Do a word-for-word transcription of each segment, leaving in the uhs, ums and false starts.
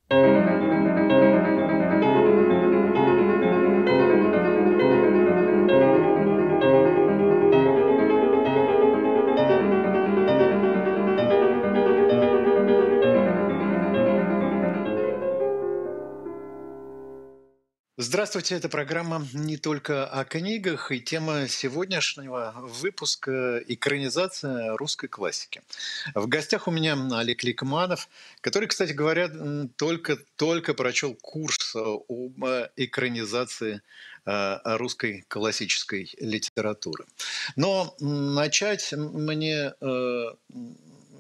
Здравствуйте, это программа не только о книгах, и тема сегодняшнего выпуска — экранизация русской классики. В гостях у меня Олег Ликманов, который, кстати говоря, м, только, только прочел курс э, об э, экранизации э, русской классической литературы. Но м, начать мне э, м,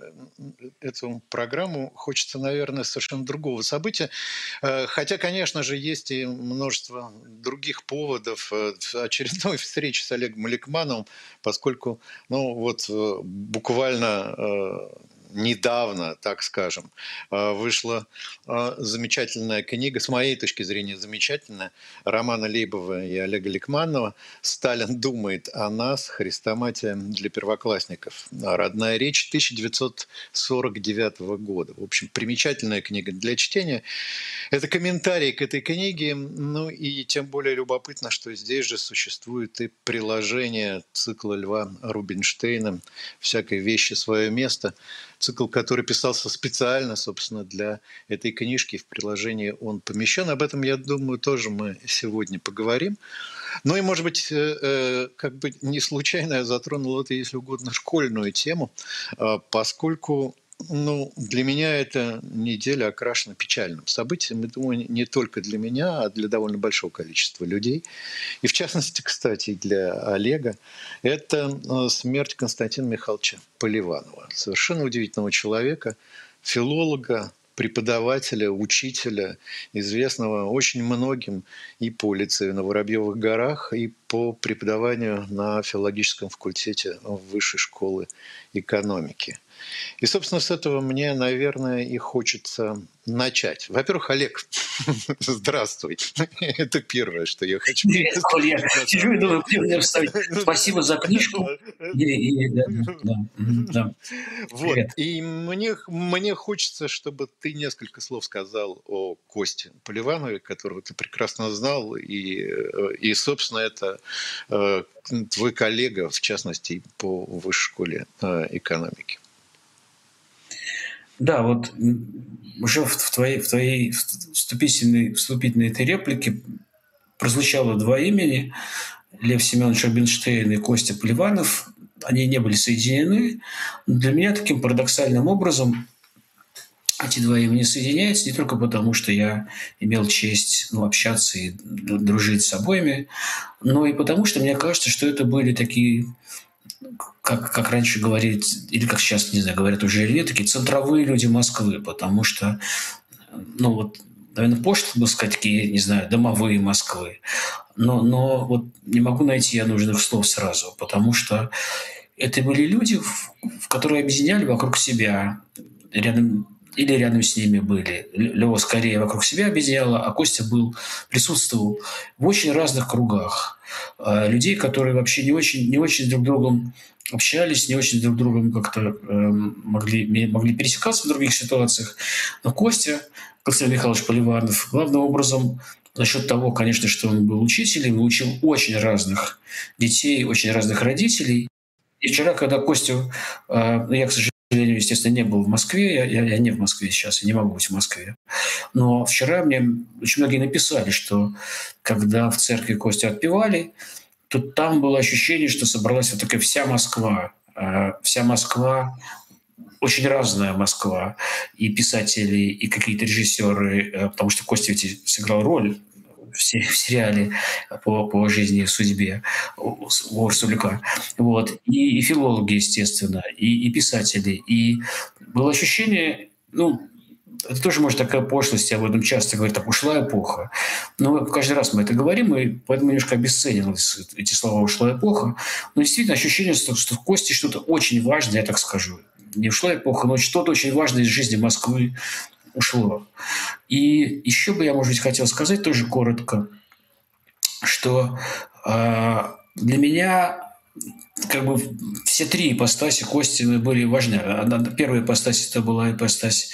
эту программу хочется, наверное, с совершенно другого события. Э, Хотя, конечно же, есть и множество других поводов э, очередной встречи с Олегом Ликмановым, поскольку, ну, вот э, буквально э, недавно, так скажем, э, вышла э, замечательная книга, с моей точки зрения замечательная, Романа Лейбова и Олега Ликманова «Сталин думает о нас. Хрестоматия для первоклассников». Родная речь тысяча девятьсот сорок девятого года. В общем, примечательная книга для чтения. Это комментарий к этой книге, ну и тем более любопытно, что здесь же существует и приложение цикла Льва Рубинштейна «Всякой вещи свое место», цикл, который писался специально, собственно, для этой книжки. В приложении он помещен. Об этом, я думаю, тоже мы сегодня поговорим. Ну и, может быть, э, э, как бы не случайно я затронул это, если угодно, школьную тему, э, поскольку, ну, для меня эта неделя окрашена печальным событием. И, думаю, не только для меня, а для довольно большого количества людей. И, в частности, кстати, и для Олега. Это э, смерть Константина Михайловича Поливанова. Совершенно удивительного человека, филолога, преподавателя, учителя, известного очень многим и по лицею на Воробьевых горах, и по преподаванию на филологическом факультете Высшей школы экономики. И, собственно, с этого мне, наверное, и хочется начать. Во-первых, Олег, здравствуй. Это первое, что я хочу Привет, Коля. на Сижу и самом думаю, где мне деле. вставить. Спасибо за книжку. И, и- да, да, мгм, да. Вот. Привет. И мне, мне хочется, чтобы ты несколько слов сказал о Косте Поливанове, которого ты прекрасно знал. И, э, и собственно, это э, твой коллега, в частности, по Высшей школе э, экономики. Да, вот м, уже в, в твоей, в твоей вступительной, вступительной этой реплике прозвучало два имени. Лев Семенович Рубинштейн и Костя Поливанов. Они не были соединены. Но для меня таким парадоксальным образом эти два имени соединяются не только потому, что я имел честь, ну, общаться и дружить с обоими, но и потому, что мне кажется, что это были такие, как, как раньше говорили, или как сейчас, не знаю, говорят уже или нет, такие центровые люди Москвы, потому что, ну вот, наверное, пошло бы сказать, такие, не знаю, домовые Москвы, но, но вот не могу найти я нужных слов сразу, потому что это были люди, в, в которые объединяли вокруг себя, рядом или рядом с ними были. Лёва скорее вокруг себя объединяла, а Костя был, присутствовал в очень разных кругах. А, людей, которые вообще не очень, не очень друг с другом общались, не очень друг с другом как-то э, могли, могли пересекаться в других ситуациях. Но Костя, Константин Михайлович Поливанов, главным образом за счет того, конечно, что он был учителем, учил очень разных детей, очень разных родителей. И вчера, когда Костю, э, ну, я, к сожалению, естественно, не был в Москве, я, я, я не в Москве сейчас, я не могу быть в Москве. Но вчера мне очень многие написали, что когда в церкви Костю отпевали, то там было ощущение, что собралась вот такая вся Москва. Э, вся Москва, очень разная Москва. И писатели, и какие-то режиссеры, э, потому что Костя ведь сыграл роль в сериале по, по жизни и судьбе у Урсуляка. Вот. И, и филологи, естественно, и, и писатели. И было ощущение, ну, это тоже, может, такая пошлость, я об этом часто говорю, так, ушла эпоха. Но каждый раз мы это говорим, и поэтому немножко обесценилось эти слова «ушла эпоха». Но действительно ощущение, что, что в Кости что-то очень важное, я так скажу. Не ушла эпоха, но что-то очень важное из жизни Москвы ушло. И еще бы я, может быть, хотел сказать тоже коротко, что э, для меня как бы все три ипостаси Костины были важны. Первая ипостась – это была ипостась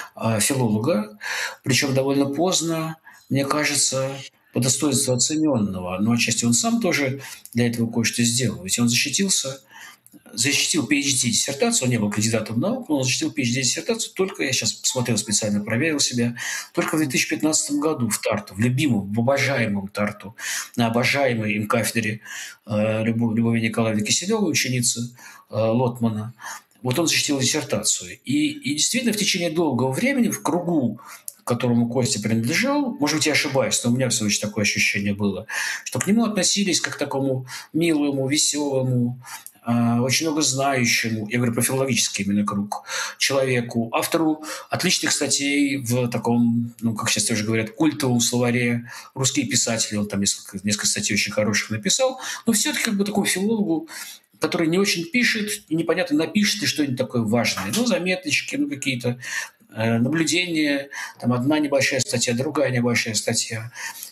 филолога, причем довольно поздно, мне кажется, по достоинству оцененного. Но отчасти он сам тоже для этого кое-что сделал. Ведь он защитился, защитил пи эйч ди-диссертацию, он не был кандидатом наук, но он защитил пи эйч ди-диссертацию только, я сейчас посмотрел специально, проверил себя, только в две тысячи пятнадцатом году в Тарту, в любимом, в обожаемом Тарту, на обожаемой им кафедре э, Любовь, Любови Николаевны Киселевой, ученицы э, Лотмана. Вот он защитил диссертацию. И, и действительно в течение долгого времени в кругу, к которому Костя принадлежал, может быть, я ошибаюсь, но у меня, в свою очередь, такое ощущение было, что к нему относились как к такому милому, веселому, очень много знающему, я говорю про филологический именно круг, человеку, автору отличных статей в таком, ну, как сейчас тоже говорят, культовом словаре «Русские писатели». Он там несколько, несколько статей очень хороших написал, но все-таки как бы такому филологу, который не очень пишет, и непонятно, напишет ли что-нибудь такое важное. Ну, заметочки, ну, какие-то э, наблюдения, там одна небольшая статья, другая небольшая статья.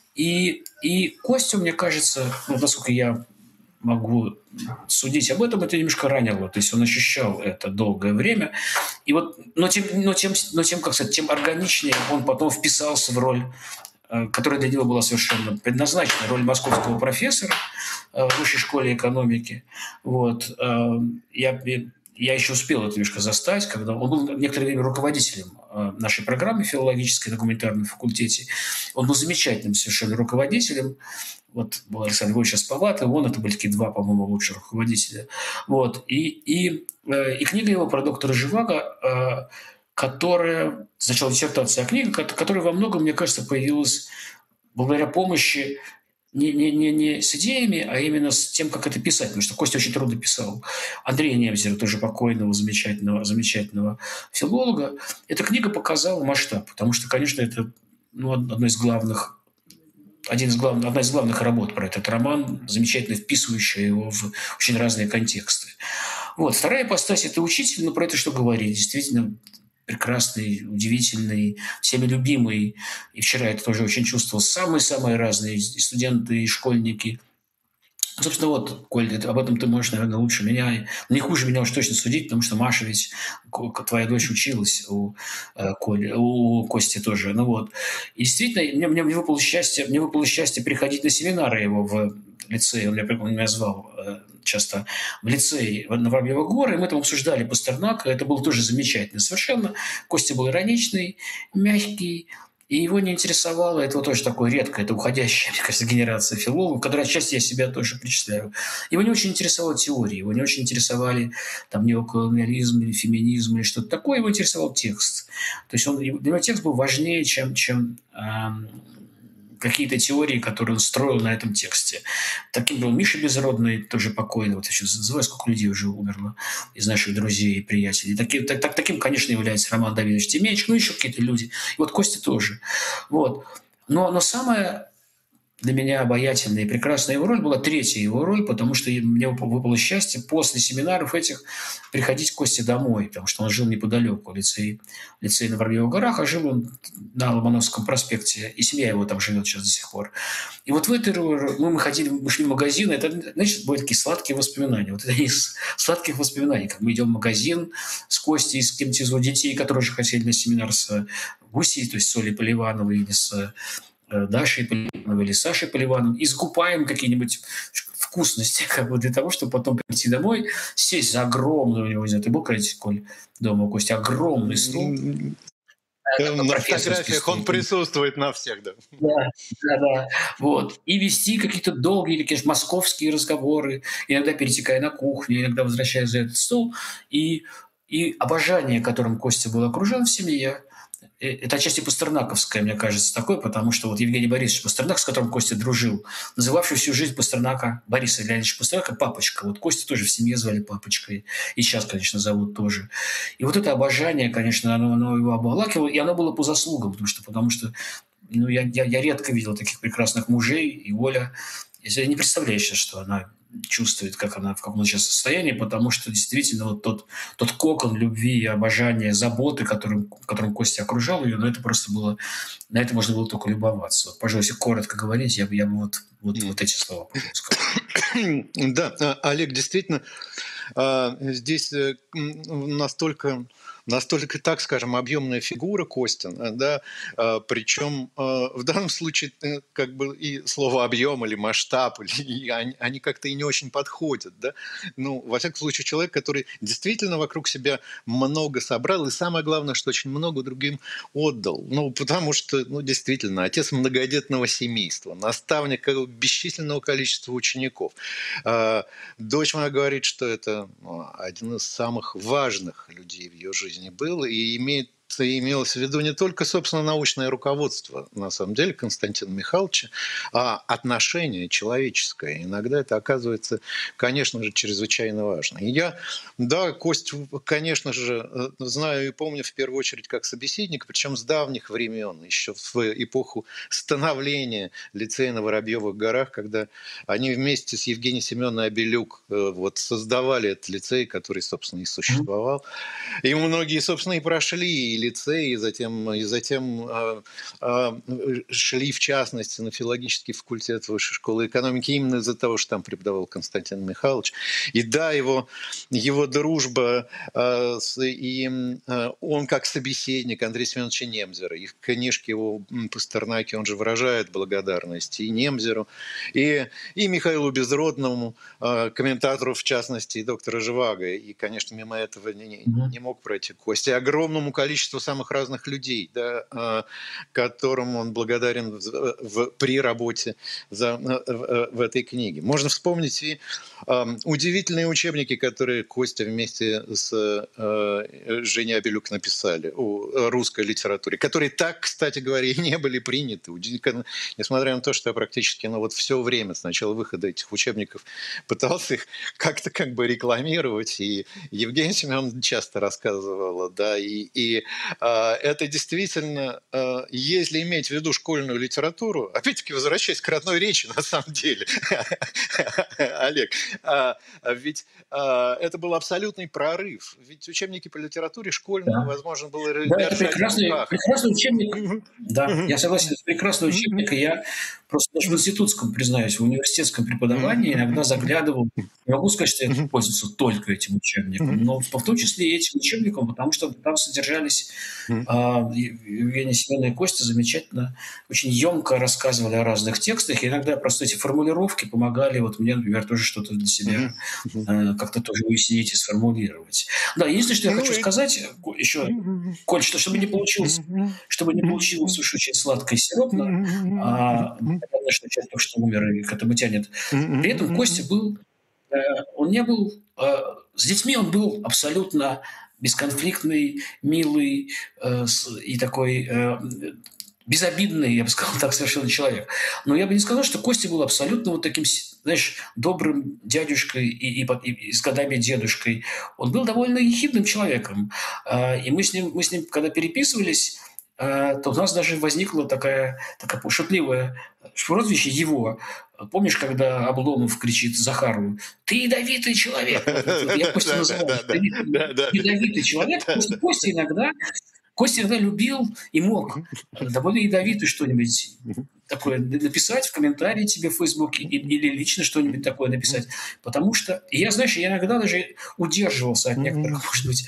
И, и Костю, мне кажется, ну, насколько я могу судить об этом, это немножко ранило. То есть он ощущал это долгое время. И вот, но, тем, но, тем, но тем, как сказать, тем органичнее он потом вписался в роль, которая для него была совершенно предназначена, роль московского профессора в высшей школе экономики. Вот. Я, я еще успел это немножко застать, когда он был некоторое время руководителем нашей программы филологической на гуманитарном факультете. Он был замечательным совершенно руководителем. Вот был Александр Григорьевич Асповатов, он, это были такие два, по-моему, лучших руководителя. Вот. И, и, и книга его про доктора Живаго, которая, сначала диссертация, а книга, которая во многом, мне кажется, появилась благодаря помощи не, не, не, не с идеями, а именно с тем, как это писать. Потому что Костя очень трудно писал. Андрей Невзер, тоже покойного, замечательного, замечательного филолога. Эта книга показала масштаб, потому что, конечно, это ну, одно из главных Один из главных, одна из главных работ про этот роман, замечательно вписывающая его в очень разные контексты. Вот. Вторая ипостась – это учитель, но про это что говорить? Действительно прекрасный, удивительный, всеми любимый. И вчера это тоже очень чувствовал. Самые-самые разные и студенты, и школьники. Собственно, вот, Коль, об этом ты можешь, наверное, лучше меня, не хуже меня уж точно судить, потому что Маша ведь, твоя дочь, училась у, Коли, у Кости тоже. Ну вот. И действительно, мне, мне, мне, выпало счастье, мне выпало счастье приходить на семинары его в лицее. Он меня, он меня звал часто в лицей на Воробьевых горы, и мы там обсуждали Пастернака. Это было тоже замечательно совершенно. Костя был ироничный, мягкий, и его не интересовало, это вот тоже такое редкое, это уходящая, мне кажется, генерация филологов, которая отчасти я себя тоже причисляю. Его не очень интересовала теория, его не очень интересовали там неоколониализм или феминизм или что-то такое, его интересовал текст. То есть он, для него текст был важнее, чем, чем эм, какие-то теории, которые он строил на этом тексте. Таким был Миша Безродный, тоже покойный, вот я сейчас называю, сколько людей уже умерло из наших друзей и приятелей. Таким, так, так, таким, конечно, является Роман Давидович Темечко, ну, еще какие-то люди. И вот Костя тоже. Вот. Но, но самое для меня обаятельная и прекрасная его роль была третья его роль, потому что мне выпало счастье после семинаров этих приходить к Косте домой, потому что он жил неподалеку, лицей, лицей на Воробьевых горах, а жил он на Ломоносовском проспекте, и семья его там живет сейчас до сих пор. И вот в этой мы, мы ходили, мы шли в магазин, это, значит, были такие сладкие воспоминания. Вот это из сладких воспоминаний, как мы идем в магазин с Костей, с кем-то из его детей, которые уже хотели на семинар с Гусей, то есть с Олей Поливановой или с Дашей Поливановой или Сашей Поливановой, и скупаем какие-нибудь вкусности, как бы для того, чтобы потом прийти домой, сесть за огромную, у него, не знаю, ты был когда-нибудь, Коль, дома у Кости, огромный стол. На фотографиях он присутствует на всех, да. Да, да, да. Вот. И вести какие-то долгие, или, конечно, московские разговоры, иногда перетекая на кухню, иногда возвращаясь за этот стол. И, и обожание, которым Костя был окружен в семье, это отчасти пастернаковское, мне кажется, такое, потому что вот Евгений Борисович Пастернак, с которым Костя дружил, называвший всю жизнь Пастернака, Бориса Леонидовича Пастернака, папочка. Вот Костя тоже в семье звали папочкой. И сейчас, конечно, зовут тоже. И вот это обожание, конечно, оно, оно его обволакивало, и оно было по заслугам, потому что, потому что ну, я, я, я редко видел таких прекрасных мужей, и Оля, я не представляю сейчас, что она чувствует, как она, в каком она сейчас состоянии, потому что действительно вот тот, тот кокон любви, обожания, заботы, которым, которым Костя окружал ее, ну, это просто было, на это можно было только любоваться. Вот, пожалуй, если коротко говорить, я бы, я бы вот, вот, вот эти слова сказал. Да, а, Олег, действительно, а, здесь э, м, настолько, настолько, так скажем, объемная фигура Костина, да, а, причем а, в данном случае э, как бы и слово объем или масштаб, или, и они, они как-то и не очень подходят, да. Ну, во всяком случае, человек, который действительно вокруг себя много собрал, и самое главное, что очень много другим отдал. Ну, потому что, ну, действительно, отец многодетного семейства, наставник э, бесчисленного количества учеников. А, Дочь моя говорит, что это ну, один из самых важных людей в ее жизни был и имеет имелось в виду не только, собственно, научное руководство, на самом деле, Константина Михайловича, а отношение человеческое. Иногда это оказывается, конечно же, чрезвычайно важно. И я, да, Костю, конечно же, э, знаю и помню в первую очередь как собеседника, причем с давних времен, еще в эпоху становления лицея на Воробьевых горах, когда они вместе с Евгением Семеновной Абелюк э, вот, создавали этот лицей, который, собственно, и существовал. И многие, собственно, и прошли и лицей, и затем, и затем э, э, шли, в частности, на филологический факультет Высшей школы экономики именно из-за того, что там преподавал Константин Михайлович. И да, его, его дружба, э, с, и э, он как собеседник Андрея Семеновича Немзера, и в книжке его Пастернаке он же выражает благодарность и Немзеру, и, и Михаилу Безродному, э, комментатору, в частности, и доктора Живаго. И, конечно, мимо этого не, не мог пройти Костя. Огромному количеству самых разных людей, да, которым он благодарен в, в, при работе за, в, в этой книге. Можно вспомнить и э, удивительные учебники, которые Костя вместе с э, Женей Абелюк написали о русской литературе, которые так, кстати говоря, и не были приняты. Несмотря на то, что я практически ну, вот все время с начала выхода этих учебников пытался их как-то как бы рекламировать, и Евгений Семеновна часто рассказывала, да, и, и а, это действительно, а, если иметь в виду школьную литературу, опять-таки возвращаясь к родной речи, на самом деле, Олег, а, ведь а, это был абсолютный прорыв. Ведь учебники по литературе школьные Да. невозможно было Да, это держать в прекрасный, руках. прекрасный учебник. Да, я согласен, это прекрасный учебник, и я просто даже в институтском, признаюсь, в университетском преподавании иногда заглядывал. Не могу сказать, что я пользовался только этим учебником, но в том числе и этим учебником, потому что там содержались а, Евгений Семеновна и Костя замечательно, очень емко рассказывали о разных текстах, и иногда просто эти формулировки помогали вот мне, например, тоже что-то для себя а, как-то тоже уяснить и сформулировать. Да, единственное, что я хочу сказать еще, Коль, что чтобы не получилось, чтобы не получилось уж очень сладко и сиропно, а, понятно, что человек только что умер и к этому тянет. При этом Костя был, э, он не был, э, с детьми он был абсолютно бесконфликтный, милый э, с, и такой э, безобидный, я бы сказал так, совершенно человек. Но я бы не сказал, что Костя был абсолютно вот таким, знаешь, добрым дядюшкой и, и, и, и с годами дедушкой. Он был довольно ехидным человеком. Э, и мы с ним, мы с ним когда переписывались, то у нас даже возникла такая, такая шутливое прозвище его. Помнишь, когда Обломов кричит Захару: «Ты ядовитый человек!» Я Костю называл ядовитый человек, потому что Костя иногда, Костя иногда любил и мог довольно ядовитый что-нибудь такое написать в комментарии тебе в Фейсбуке или лично что-нибудь такое написать. Потому что, я, знаешь, я иногда даже удерживался от некоторых, может быть,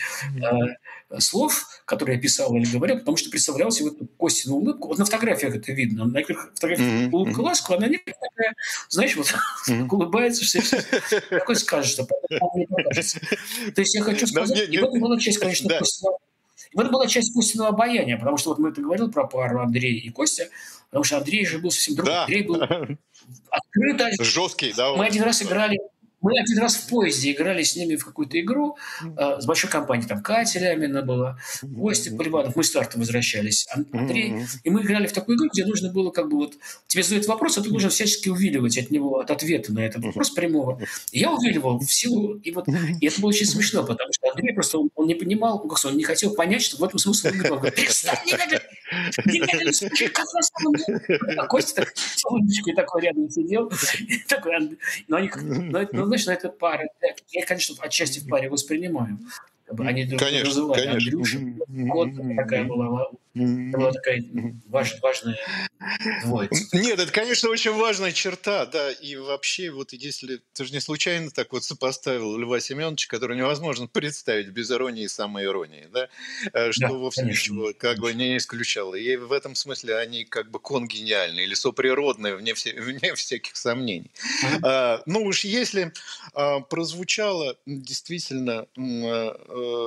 слов, которые я писал или говорил, потому что представлял себе эту Костину улыбку. Вот на фотографиях это видно. На некоторых фотографиях улыбка ласковая, а на некоторых такая, знаешь, вот улыбается, все, такой скажешь, что потом не покажется. То есть я хочу сказать, и в этом была часть, конечно, Костина. В этом была часть Костиного обаяния, потому что вот мы это говорили про пару Андрей и Костя, потому что Андрей же был совсем другой. Да. Андрей был открыто. Жесткий, да. Мы один раз играли, мы один раз в поезде играли с ними в какую-то игру э, с большой компанией. Там Катя Лямина была, Костя Поливанов. Мы с старта возвращались, Андрей. И мы играли в такую игру, где нужно было как бы вот... Тебе задают вопрос, а ты должен всячески увиливать от него, от ответа на этот вопрос прямого. И я увиливал в силу... И, вот, и это было очень смешно, потому что Андрей просто, он, он не понимал, он не хотел понять, что в этом смысл игры. Он говорит: «Перестань, не надо, Удивительный случай, как раз он умер. А Костя так с улыбочкой такой рядом сидел. И такой, Анд- ну, они как-то, ну, это- ну, знаешь, ну, это пара. Я, я, конечно, отчасти в паре воспринимаю. Как бы они друг друга Конечно, называли конечно. Андрюша. Кот такая была, это была такая важ- важная двоица. Нет, это, конечно, очень важная черта, да, и вообще, вот если ты же не случайно так вот сопоставил Льва Семеновича, который невозможно представить без иронии и самоиронии, да, э, что Да, вовсе конечно, ничего как бы конечно. не исключало. И в этом смысле они как бы конгениальны или соприродные, вне, все- вне всяких сомнений. Ага. А, ну уж если а, прозвучало действительно м, а,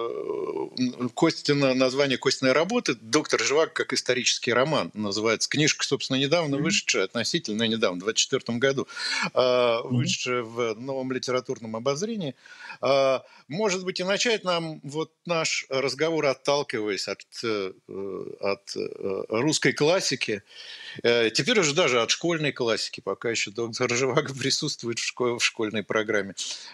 м, Костина, название Костиной работы «Доктор Живаго» как исторический роман называется. Книжка, собственно, недавно Мгм. вышедшая, относительно недавно, в двадцать четвёртом году, а, Мгм. вышедшая в новом литературном обозрении. А, Может быть, и начать нам вот наш разговор, отталкиваясь от, э, от э, русской классики, Э, теперь уже даже от школьной классики, пока еще доктор Живаго присутствует в, шко- в школьной программе.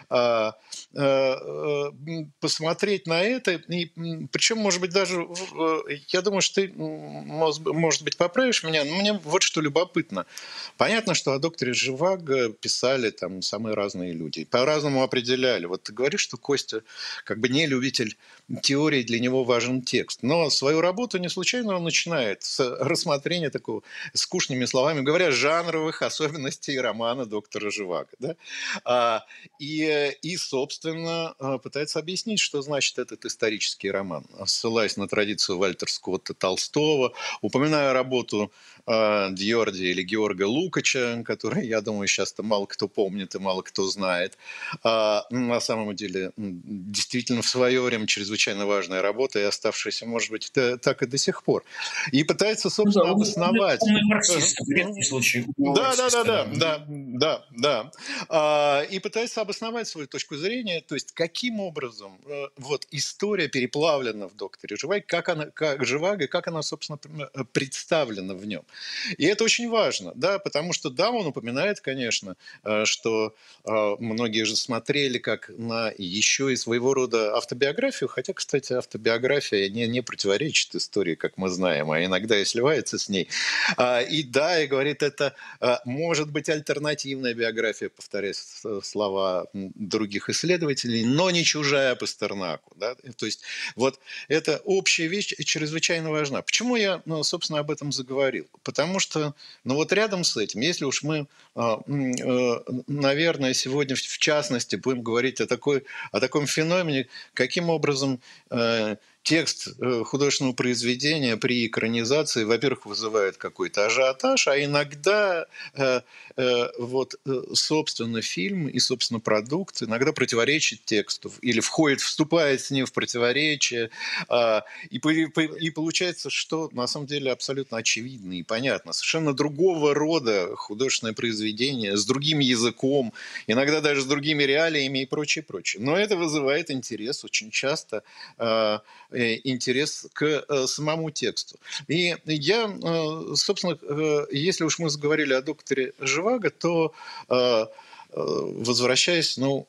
А, э, э, м, посмотреть на это, и, м, причем, может быть, даже, в- э, я думаю, что ты, м, мос- может быть, поправишь меня, но мне вот что любопытно. Понятно, что о докторе Живаго писали там самые разные люди, по-разному определяли. Вот ты говоришь, что Костя как бы не любитель теории, для него важен текст. Но свою работу не случайно он начинает с рассмотрения такого, скучными словами говоря, жанровых особенностей романа доктора Живаго. Да? А, и, и, собственно, а, пытается объяснить, что значит этот исторический роман, ссылаясь на традицию Вальтера Скотта Толстого, упоминая работу а, Дьорди или Георга Лукача, который, я думаю, сейчас-то мало кто помнит и мало кто знает. А, на самом деле, м, действительно, в свое время чрезвычайно важная работа и оставшаяся, может быть, т- так и до сих пор. И пытается, Ну да, собственно, умный, умный, обосновать. умный Ага, марксист, в редкий мгм. случай умного Да, да, да, марксиста, да, да. да, да, да. А, И пытается обосновать свою точку зрения, то есть каким образом э, вот история переплавлена в докторе Живаго, как она, как Живаго, как она, собственно, п- э, представлена в нем. И это очень важно, да, потому что, да, он упоминает, конечно, э, что э, многие же смотрели как на еще и своего рода автобиографию, хотя, кстати, автобиография не, не противоречит истории, как мы знаем, а иногда и сливается с ней. А, И да, и говорит, это а, может быть альтернативная биография, повторяю с- слова м, других исследователей, но не чужая Пастернаку. Да? То есть вот эта общая вещь чрезвычайно важна. Почему я, ну, собственно, об этом заговорил? Потому что, ну вот рядом с этим, если уж мы, а, м, э, наверное, сегодня в в частности будем говорить о, такой, о таком феномене, каким образом э, текст э, художественного произведения при экранизации, во-первых, вызывает какой-то ажиотаж, а иногда э, э, вот, э, собственно, фильм и, собственно, продукт иногда противоречит тексту или входит, вступает с ним в противоречие. а, И, по- и по- и получается, что на самом деле абсолютно очевидно и понятно. Совершенно другого рода художественное произведение, с другим языком, иногда даже с другими реалиями и прочее, прочее. Но это вызывает интерес очень часто, а, э, интерес к э, самому тексту. И я, э, собственно, э, если уж мы заговорили о докторе Живаго, то э, э, возвращаясь, ну,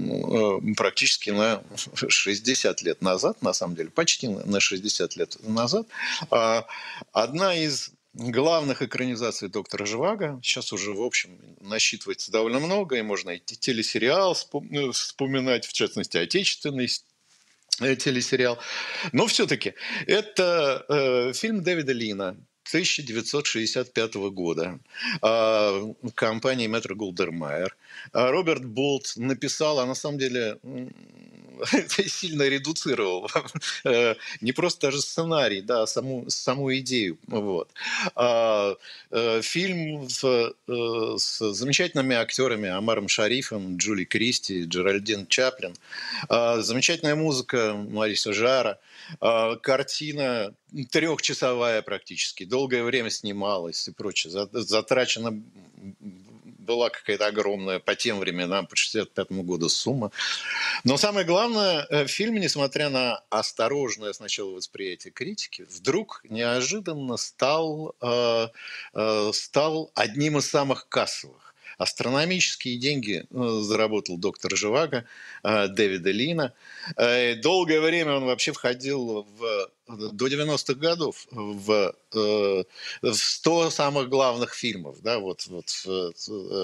м, э, практически на шестьдесят лет назад, на самом деле, почти на на шестьдесят лет назад, а, одна из главных экранизаций доктора Живаго, сейчас уже, в общем, насчитывается довольно много, и можно и те- телесериал вспом- ну, вспоминать, в частности, отечественный с- э, телесериал, но все-таки это э, фильм Дэвида Лина тысяча девятьсот шестьдесят пятого года а, компании Метро Голдермайер. А Роберт Болт написал, а на самом деле м, сильно редуцировал э, не просто даже сценарий, да, а саму, саму идею. Вот. А, э, Фильм с, э, с замечательными актерами Омаром Шарифом, Джули Кристи, Джеральдин Чаплин. А, Замечательная музыка Мариса Жара. А, Картина трехчасовая практически. Долгое время снималась и прочее. За- Затрачена была какая-то огромная по тем временам, по шестьдесят пятому году сумма. Но самое главное, э, фильм, несмотря на осторожное сначала восприятие критики, вдруг неожиданно стал, э, э, стал одним из самых кассовых. Астрономические деньги э, заработал доктор Живаго, э, Дэвида Лина. Э, Долгое время он вообще входил в до девяностых годов в, э, в сто самых главных фильмов, да, вот, вот э,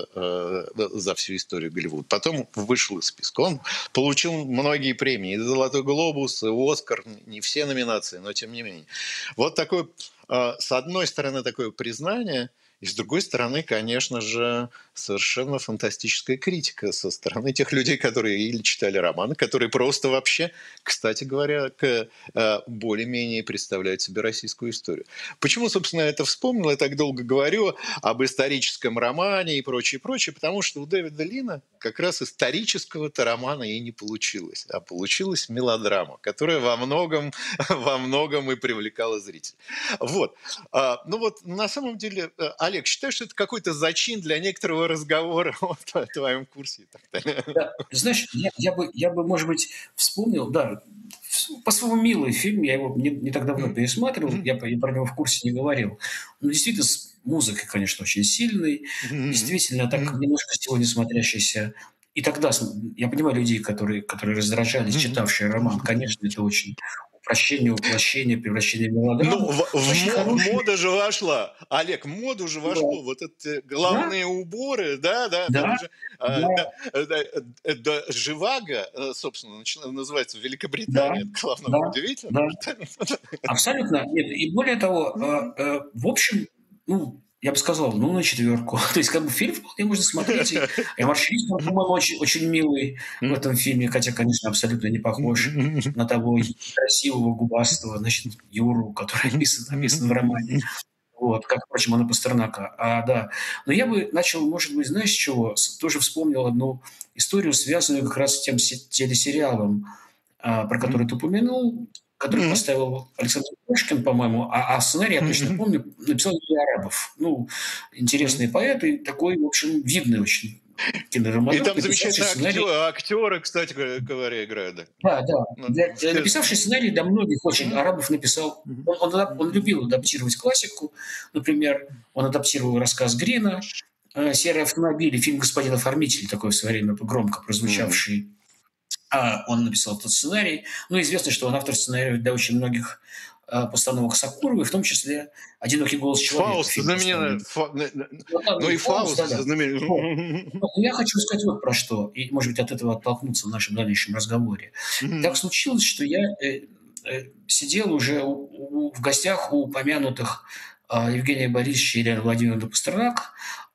э, э, за всю историю Голливуда. Потом вышел из списка. Он получил многие премии, и «Золотой глобус», и «Оскар», не все номинации, но тем не менее. Вот такое, э, с одной стороны, такое признание, и с другой стороны, конечно же, совершенно фантастическая критика со стороны тех людей, которые или читали романы, которые просто вообще, кстати говоря, к, э, более-менее представляют себе российскую историю. Почему, собственно, я это вспомнил? Я так долго говорю об историческом романе и прочее, прочее, потому что у Дэвида Лина как раз исторического-то романа и не получилось, а получилась мелодрама, которая во многом, во многом и привлекала зрителей. Вот. А, ну вот, на самом деле, э, Олег, считаешь, что это какой-то зачин для некоторого разговора вот, о твоем курсе? и так далее? Да, знаешь, я, я бы, я бы, может быть, вспомнил, да, в- по-своему милый фильм, я его не, не так давно Мгм. пересматривал, Мгм. я, по- я про него в курсе не говорил. Но действительно, с музыкой, конечно, очень сильной, Мгм. действительно, так Мгм. немножко сегодня смотрящийся. И тогда, с- я понимаю людей, которые, которые раздражались, Мгм. читавшие роман, конечно, это очень упрощение, уплощение, превращение в Ну, мелодраму. в, в Очень мо- в хороший, моду же вошла, Олег, в моду же да, вошло вот эти да, головные уборы, да, да, там да, же, а, да, да, э, да, э, да, Живаго, э, собственно, начина- называется в да, Великобритании, это главное, да, удивительно. да. Абсолютно. Нет, и более того, э, э, в общем, ну, я бы сказал, ну, на четверку. То есть, как бы фильм вполне можно смотреть. И Эмаршист, по-моему, очень, очень милый в этом фильме, хотя, конечно, абсолютно не похож на того красивого, губастого, значит, Юру, который описан, описан в романе. Вот, как, впрочем, он и Пастернака. А, да. Но я бы начал, может быть, знаешь, с чего? С- Тоже вспомнил одну историю, связанную как раз с тем се- телесериалом, а, про который ты упомянул, который поставил Александр Пушкин, по-моему, а, а сценарий, я точно помню, написал Илья Арабов. Ну, интересный поэт и такой, в общем, видный очень И кинодраматург, там написавший замечательные сценарий. актеры, актеры, кстати говоря, играют. Да. Да, да. Ну, Для, в э, те- написавший сценарий для многих очень. Мгм. Арабов написал. Мгм. Он, он, адап- он Мгм. любил адаптировать классику. Например, он адаптировал рассказ Грина э, «Серый автомобиль» и фильм «Господин оформитель», такой в свое время громко Мгм. прозвучавший. А, он написал этот сценарий. Ну, известно, что он автор сценариев для очень многих э, постановок Сакуровой, в том числе «Одинокий голос человека», Фауст фильм, знаменитый. поставленный. Фа- н- н- Ну, да, Ну и и Фауст, Фауст да-да. Вот. знаменитый. Но я хочу сказать вот про что, и, может быть, от этого оттолкнуться в нашем дальнейшем разговоре. Так Мгм. случилось, что я э, э, сидел уже у- у- в гостях у упомянутых а, Евгения Борисовича и Елены Владимировны Пастернак.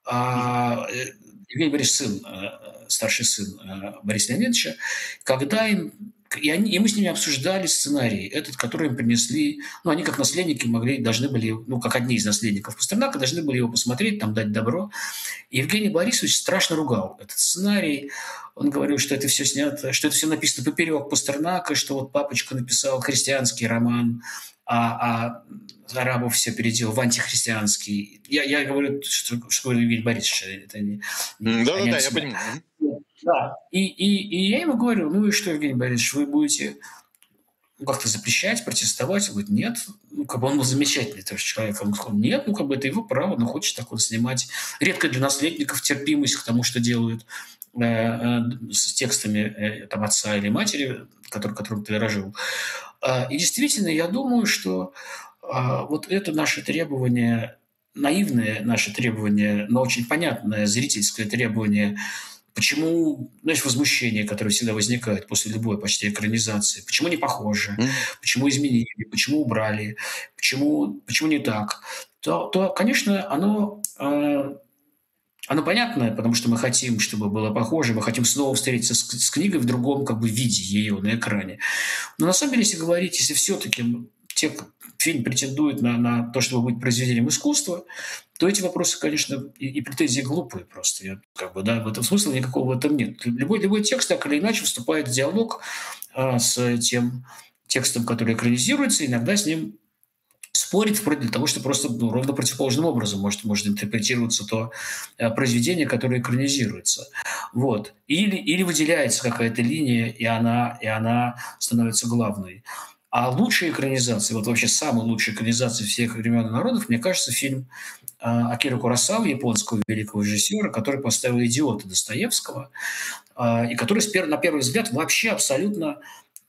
А, э, Евгений Борисович сын, э, старший сын э, Бориса Леонидовича, когда им и, они, и мы с ними обсуждали сценарий, этот, который им принесли. Ну, они как наследники могли, должны были, ну, как одни из наследников Пастернака, должны были его посмотреть, там дать добро. Евгений Борисович страшно ругал этот сценарий. Он говорил, что это все снято, что это все написано поперек Пастернака, что вот папочка написал христианский роман, а, а Арабов все переделал в антихристианский. Я, я говорю, что, что говорит Евгений Борисович, это не, не, а не Да-да-да, от я себя. понимаю. Да. И, и, и я ему говорю, ну и что, Евгений Борисович, вы будете ну, как-то запрещать, протестовать? Он говорит, нет. Ну, как бы он был замечательный тоже человек. Он сказал, нет, ну, как бы это его право, но хочет так вот снимать. Редко для наследников терпимость к тому, что делают э, э, с текстами э, там, отца или матери, который, которым ты дорожил. А, и действительно, я думаю, что а, вот это наше требование, наивное наше требование, но очень понятное зрительское требование. Почему, знаешь, возмущение, которое всегда возникает после любой почти экранизации? Почему не похоже? Мгм. Почему изменили? Почему убрали? Почему, почему не так? То, то конечно, оно, э, оно понятное, потому что мы хотим, чтобы было похоже, мы хотим снова встретиться с, с книгой в другом как бы виде ее на экране. Но на самом деле, если говорить, если все-таки те, фильм претендует на, на то, чтобы быть произведением искусства, то эти вопросы, конечно, и, и претензии глупые просто. Я, как бы, да, в этом смысла никакого в этом нет. Любой, любой текст так или иначе вступает в диалог а, с тем текстом, который экранизируется, иногда с ним спорит вплоть до того, что просто ну, ровно противоположным образом может, может интерпретироваться то э, произведение, которое экранизируется. Вот. Или, или выделяется какая-то линия, и она, и она становится главной. А лучшая экранизация, вот вообще самая лучшая экранизация всех времен и народов, мне кажется, фильм э, Акиры Куросавы, японского великого режиссера, который поставил «Идиота» Достоевского, э, и который с пер- на первый взгляд вообще абсолютно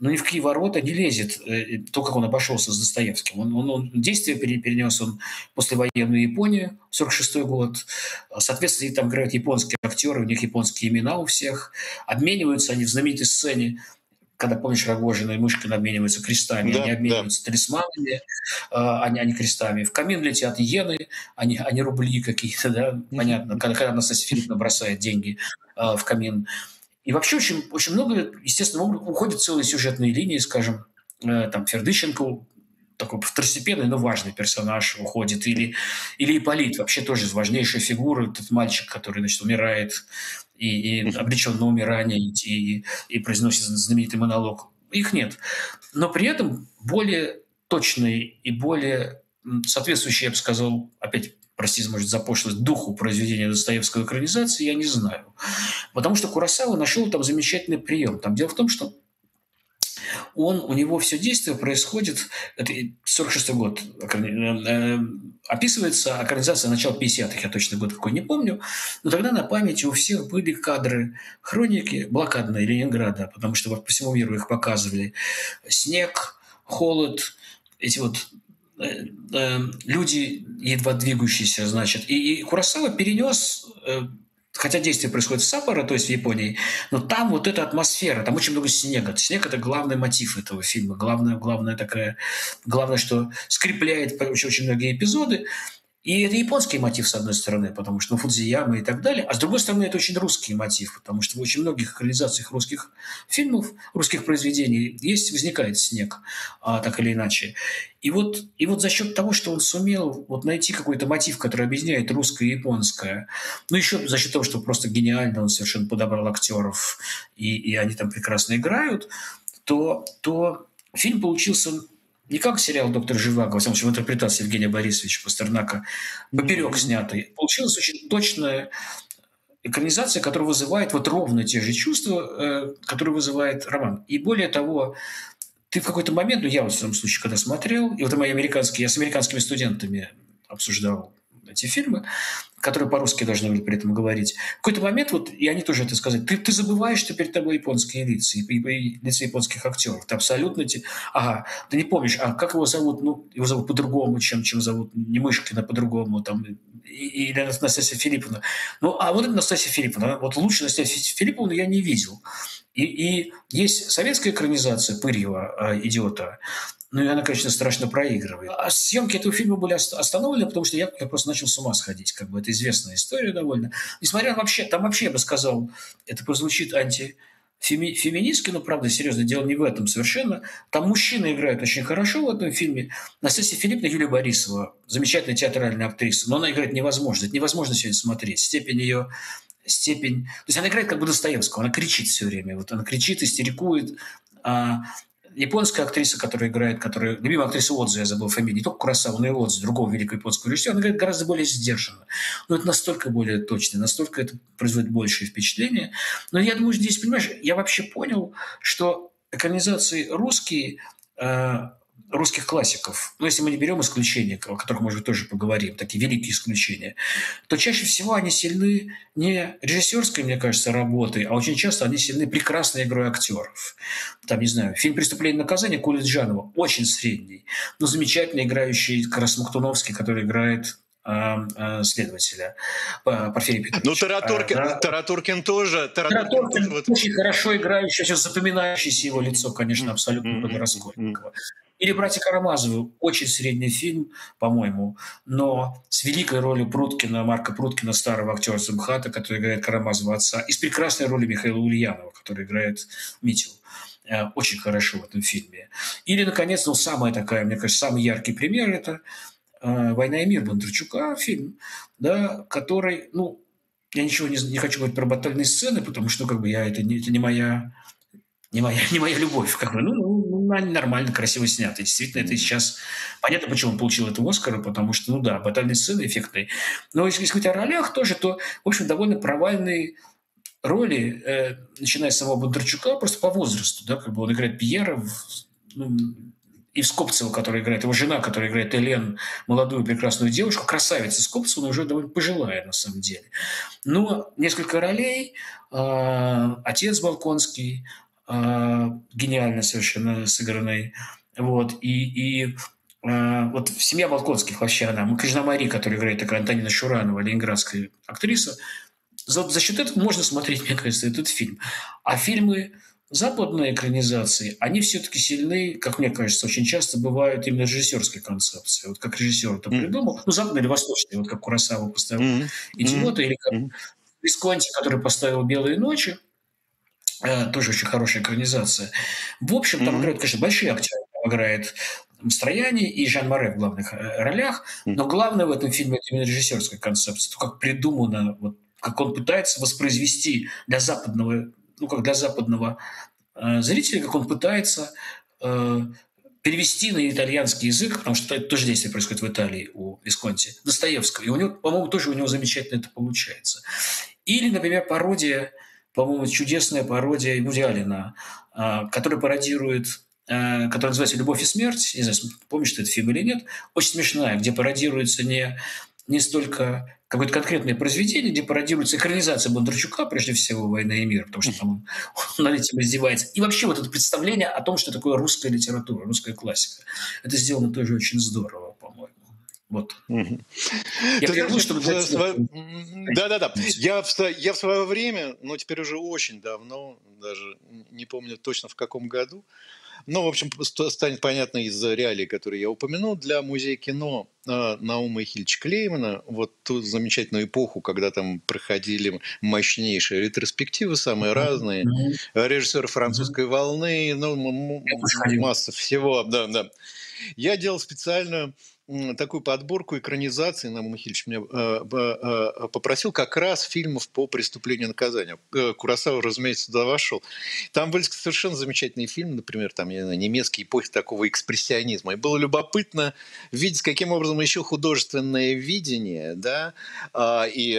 но ни в какие ворота не лезет э, то, как он обошелся с Достоевским. Он, он, он действие перенес он послевоенную Японию, сорок шестой год. Соответственно, там играют японские актеры, у них японские имена у всех. Обмениваются они в знаменитой сцене, когда, помнишь, Рогожина и Мышкин обмениваются крестами, Да, они обмениваются да. талисманами, а не, а не крестами. В камин летят иены, а не, а не рубли какие-то, да, понятно, когда, когда Анастасия Филипповна бросает деньги а, в камин. И вообще очень, очень много, естественно, уходят целые сюжетные линии, скажем, э, там Фердыщенко, такой второстепенный, но важный персонаж уходит, или, или Ипполит, вообще тоже важнейшая фигура, этот мальчик, который, значит, умирает и, и обречен на умирание, и, и произносит знаменитый монолог. Их нет. Но при этом более точные и более соответствующие, я бы сказал, опять, простите, может, за пошлость, духу произведения Достоевского экранизации, я не знаю. Потому что Куросава нашел там замечательный прием. Там дело в том, что он, у него все действие происходит, это сорок шестой год, э, описывается экранизация начала пятидесятых, я точно год какой не помню, но тогда на памяти у всех были кадры хроники блокадной Ленинграда, потому что по всему миру их показывали. Снег, холод, эти вот э, э, люди, едва двигающиеся, значит. И, и Куросава перенес... Э, Хотя действие происходит в Саппоро, то есть в Японии, но там вот эта атмосфера, там очень много снега. Снег – это главный мотив этого фильма, главное, главное, такая, главное, что скрепляет очень, очень многие эпизоды. И это японский мотив, с одной стороны, потому что ну, Фудзияма и так далее, а с другой стороны, это очень русский мотив, потому что в очень многих экранизациях русских фильмов, русских произведений есть, возникает снег, а, так или иначе. И вот, и вот за счет того, что он сумел вот найти какой-то мотив, который объединяет русское и японское, ну еще за счет того, что просто гениально он совершенно подобрал актеров, и, и они там прекрасно играют, то, то фильм получился... Не как сериал «Доктор Живаго», во всяком случае, в интерпретации Евгения Борисовича Пастернака, поперек снятый. Получилась очень точная экранизация, которая вызывает вот ровно те же чувства, которые вызывает роман. И более того, ты в какой-то момент, ну я вот в этом случае, когда смотрел, и вот мои американские, я с американскими студентами обсуждал эти фильмы, которые по-русски должны были при этом говорить. В какой-то момент, вот, и они тоже это сказали, ты, ты забываешь, что перед тобой японские лица, и, и, и лица японских актеров. Ты абсолютно... Те, ага, ты не помнишь, а как его зовут? Ну, его зовут по-другому, чем, чем зовут не Мышкина, по-другому, там, и, или Настасья Филипповна. Ну, а вот это Настасья Филипповна. Вот лучше Настасья Филипповну я не видел. И, и есть советская экранизация Пырьева «Идиота», ну, и она, конечно, страшно проигрывает. А съемки этого фильма были остановлены, потому что я, я просто начал с ума сходить. Как бы это известная история довольно. Несмотря на вообще, там вообще, я бы сказал, это прозвучит антифеминистски, но, правда, серьезно, дело не в этом совершенно. Там мужчины играют очень хорошо в этом фильме. Настасья Филипповна, Юлия Борисова, замечательная театральная актриса, но она играет невозможно. Это невозможно сегодня смотреть. Степень ее... степень... То есть она играет как бы Достоевского, она кричит все время. Вот она кричит, истерикует. А японская актриса, которая играет, которая... Любимая актриса Одзу, я забыл фамилию, не только Куросава, но и Одзу, другого великого японского режиссера, она играет гораздо более сдержанно. Но это настолько более точно, настолько это производит большее впечатление. Но я думаю, здесь, понимаешь, я вообще понял, что экранизации русские... Э, русских классиков, ну, если мы не берем исключения, о которых, может быть, тоже поговорим, такие великие исключения, то чаще всего они сильны не режиссерской, мне кажется, работой, а очень часто они сильны прекрасной игрой актеров. Там, не знаю, фильм «Преступление и наказание» Коли Джанова очень средний, но замечательно играющий как раз Мактуновский, который играет следователя Порфирия Петровича. Ну, Таратуркин, а, да. Таратуркин тоже. Таратуркин, Таратуркин тоже очень вот... хорошо играющий, сейчас запоминающийся его лицо, конечно, абсолютно mm-hmm. Раскольникова. Или «Братья Карамазовы» – очень средний фильм, по-моему, но с великой ролью Пруткина, Марка Пруткина, старого актера МХАТа, который играет Карамазова отца, и с прекрасной ролью Михаила Ульянова, который играет Митю. Очень хорошо в этом фильме. Или, наконец, ну, самая такая, мне кажется, самый яркий пример – это «Война и мир» Бондарчука, фильм, да, который, ну, я ничего не, не хочу говорить про батальные сцены, потому что, ну, как бы, я, это, не, это не моя, не моя, не моя любовь, как бы, ну, ну, они нормально, красиво сняты, действительно, это сейчас, понятно, почему он получил этого Оскара, потому что, ну, да, батальные сцены эффектные, но если говорить о ролях тоже, то, в общем, довольно провальные роли, э, начиная с самого Бондарчука, просто по возрасту, да, как бы он играет Пьера, ну, и Скопцева, которая играет, его жена, которая играет Элен, молодую прекрасную девушку, красавица Скопцева, но уже довольно пожилая на самом деле. Но несколько ролей, э, отец Балконский, э, гениально совершенно сыгранной. Вот. И, и э, вот «Семья Болконских» вообще она, Княжна Мари, которая играет такая Антонина Шуранова, ленинградская актриса, за, за счет этого можно смотреть, мне кажется, этот фильм. А фильмы западные экранизации, они все-таки сильны, как мне кажется, очень часто бывают именно режиссерской концепции. Вот как режиссер это Мгм. придумал, ну, западные или восточные, вот как Куросава поставил Мгм. Мгм. «Идиота», или как Мгм. Висконти, который поставил «Белые ночи», э, тоже очень хорошая экранизация. В общем, там Мгм. играют, конечно, большие актеры. Там играет Мастроянни и Жан Море в главных э, ролях, но главное в этом фильме – это именно режиссерская концепция. То, как придумано, вот, как он пытается воспроизвести для западного, ну, как для западного э, зрителя, как он пытается э, перевести на итальянский язык, потому что это тоже действие происходит в Италии у Висконти, Достоевского. И у него, по-моему, тоже у него замечательно это получается. Или, например, пародия, по-моему, чудесная пародия Вуди Аллена, а, которая пародирует, а, которая называется «Любовь и смерть». Не знаю, помнишь ты этот фильм или нет. Очень смешная, где пародируется не, не столько какое-то конкретное произведение, где пародируется экранизация Бондарчука, прежде всего, «Война и мир», потому что там он, он над этим издевается. И вообще вот это представление о том, что такое русская литература, русская классика. Это сделано тоже очень здорово, по-моему. Вот. Мгм. Я Ты знаешь, прерву, я чтобы в дать тебе сво м, да-да-да. мысль. Я в сво я в свое время, но теперь уже очень давно, даже н не помню точно в каком году, но, в общем, ст станет понятно из реалий, которые я упомянул, для Музея кино, а, Наума Ильича Клеймана, вот ту замечательную эпоху, когда там проходили мощнейшие ретроспективы, самые Мгм. разные, Мгм. э, режиссеры Мгм. «Французской волны», ну, м Я тоже м ходил. масса всего, да-да. Я делал специальную м, такую подборку экранизаций. Нам Михайлович меня э, б- э, попросил как раз фильмов по преступлению и наказанию. Э, Куросава, разумеется, туда вошел. Там были совершенно замечательные фильмы, например, там, я не знаю, немецкие эпохи такого экспрессионизма. И было любопытно видеть, каким образом еще художественное видение, да, а, и,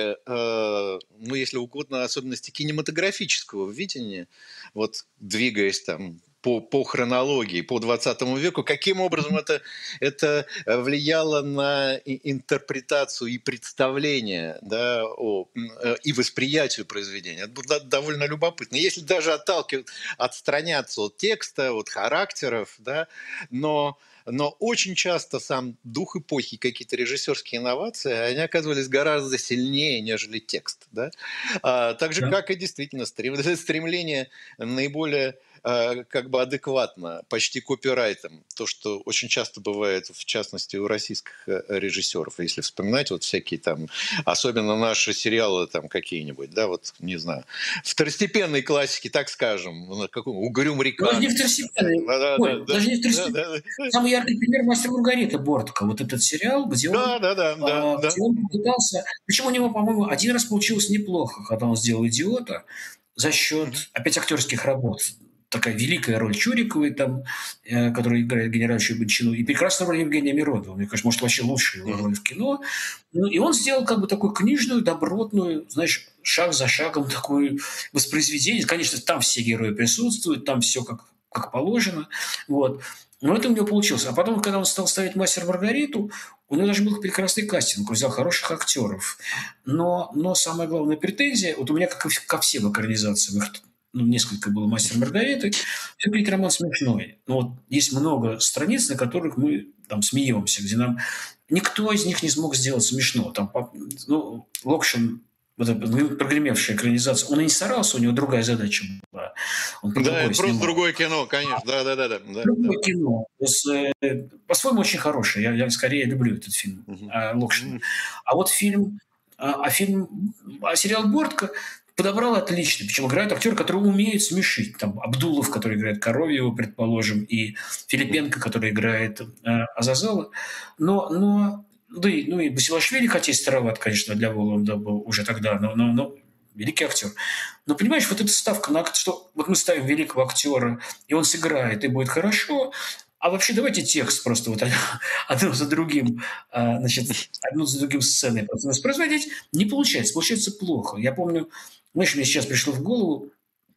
э, ну, если угодно, особенности кинематографического видения, вот двигаясь там по, по хронологии, по двадцатому веку, каким образом это, это влияло на интерпретацию и представление, да, о, э, и восприятие произведения. Это было довольно любопытно. Если даже отталкивать, отстраняться от текста, от характеров, да, но но очень часто сам дух эпохи, какие-то режиссерские инновации, они оказывались гораздо сильнее, нежели текст. Да? А, так же, Да. как и действительно стремление наиболее а, как бы адекватно, почти копирайтом. То, что очень часто бывает, в частности, у российских э, режиссеров. Если вспоминать вот всякие там, особенно наши сериалы там какие-нибудь, да, вот, не знаю, второстепенные классики, так скажем, ну, какой «Угрюм Даже не река». второстепенный. Да, да, Ой, да, даже не да, второстепенный. да, Самый яркий пример «Мастер и Маргарита» Бортко. Вот этот сериал, где да, он, да, да, да, а, да. где он пытался... Причем у него, по-моему, один раз получилось неплохо, когда он сделал «Идиота» за Мгм. счет, опять, актерских работ. Такая великая роль Чуриковой, там, э, которая играет генеральшую Бончину, и прекрасная роль Евгения Миронова. Мне кажется, может, вообще лучшая его Мгм. роль в кино. Ну, и он сделал как бы такую книжную, добротную, знаешь, шаг за шагом такое воспроизведение. Конечно, там все герои присутствуют, там все как, как положено. Вот. Но это у него получилось. А потом, когда он стал ставить «Мастер и Маргариту», у него даже был прекрасный кастинг, он взял хороших актеров. Но, но самая главная претензия, вот у меня, как и ко всем экранизациям, их ну, несколько было «Мастер и Маргариты», все-таки роман смешной. Но вот есть много страниц, на которых мы там смеемся, где нам никто из них не смог сделать смешно. Там, ну, Локшин, вот эта прогремевшая экранизация, он и не старался, у него другая задача была. Он про Да, другое это просто снимал. другое кино, конечно. Да, да, да, да, да, да. Другое кино. То есть, э, по-своему очень хорошее. Я, я скорее люблю этот фильм Мгм. э, Локшина. М. А вот фильм, а, а фильм, а сериал «Бортко» подобрал отлично. Причем играют актеры, которые умеют смешить. Там Абдулов, который играет Коровьева, предположим, и Мгм. Филипенко, который играет э, Азазела. Но, но да и, ну и Басилашвили, хотя и староват, конечно, для Воланда был уже тогда, но, но, но великий актер. Но понимаешь, вот эта ставка на акт, что вот мы ставим великого актера, и он сыграет, и будет хорошо, а вообще давайте текст просто вот одно за другим, а, значит, одну за другим сценой просто воспроизводить. Не получается, получается плохо. Я помню, знаешь, мне сейчас пришло в голову,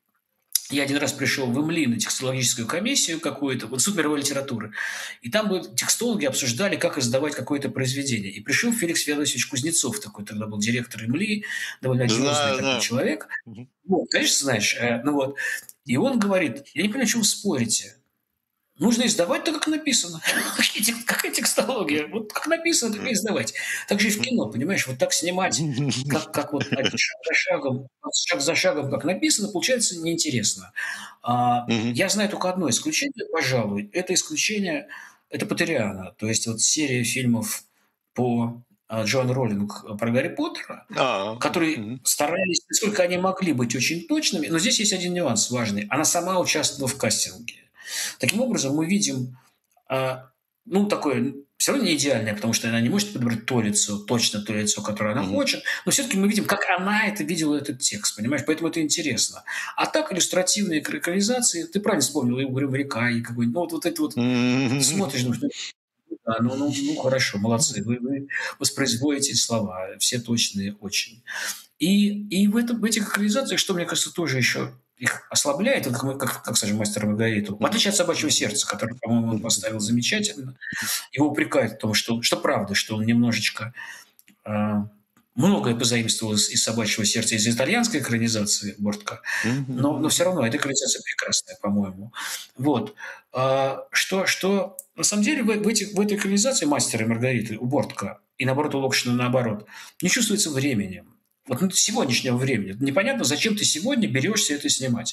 я один раз пришел в ИМЛИ на текстологическую комиссию какую-то, вот суд мировой литературы, и там вот текстологи обсуждали, как издавать какое-то произведение. И пришел Феликс Феодосович Кузнецов, такой тогда был директор ИМЛИ, довольно одиозный Знаю, такой знаю. человек. Мгм. Вот, конечно, знаешь, э, ну вот. И он говорит: я не понимаю, о чем вы спорите. Нужно издавать так, как написано. Какая текстология? Вот как написано, так и издавать. Так же и в кино, понимаешь? Вот так снимать, как, как вот шаг за шагом, шаг за шагом, как написано, получается неинтересно. А, Мгм. я знаю только одно исключение, пожалуй. Это исключение, это Поттериана. То есть вот серия фильмов по а, Джоан Роллинг про Гарри Поттера, А, которые мгм. старались, насколько они могли быть очень точными. Но здесь есть один нюанс важный. Она сама участвовала в кастинге. Таким образом, мы видим, а, ну, такое, все равно не идеальное, потому что она не может подобрать то лицо, точно то лицо, которое она Мгм. хочет, но все-таки мы видим, как она это видела, этот текст, понимаешь? Поэтому это интересно. А так, иллюстративные экранизации, ты правильно вспомнил, и «Угрюм река», и какой-нибудь, ну, вот, вот это вот, ты смотришь, думаешь, ну, да, ну, ну, ну, хорошо, молодцы, вы, вы воспроизводите слова, все точные очень. И, и в, этом, в этих экранизациях, что, мне кажется, тоже еще их ослабляет, вот как, мы- как, как, скажем, «Мастер и Маргариту», в отличие от «Собачьего сердца», который, по-моему, он поставил замечательно, его упрекают в том, что, что правда, что он немножечко а, многое позаимствовал из, из «Собачьего сердца», из итальянской экранизации Бортко, но, но все равно эта экранизация прекрасная, по-моему. Вот. А, что, что на самом деле в, в, этих, в этой экранизации «Мастера и Маргариты» у Бортко и, наоборот, у Локшина наоборот, не чувствуется времени. Вот ну, сегодняшнего времени. Непонятно, зачем ты сегодня берешься это снимать.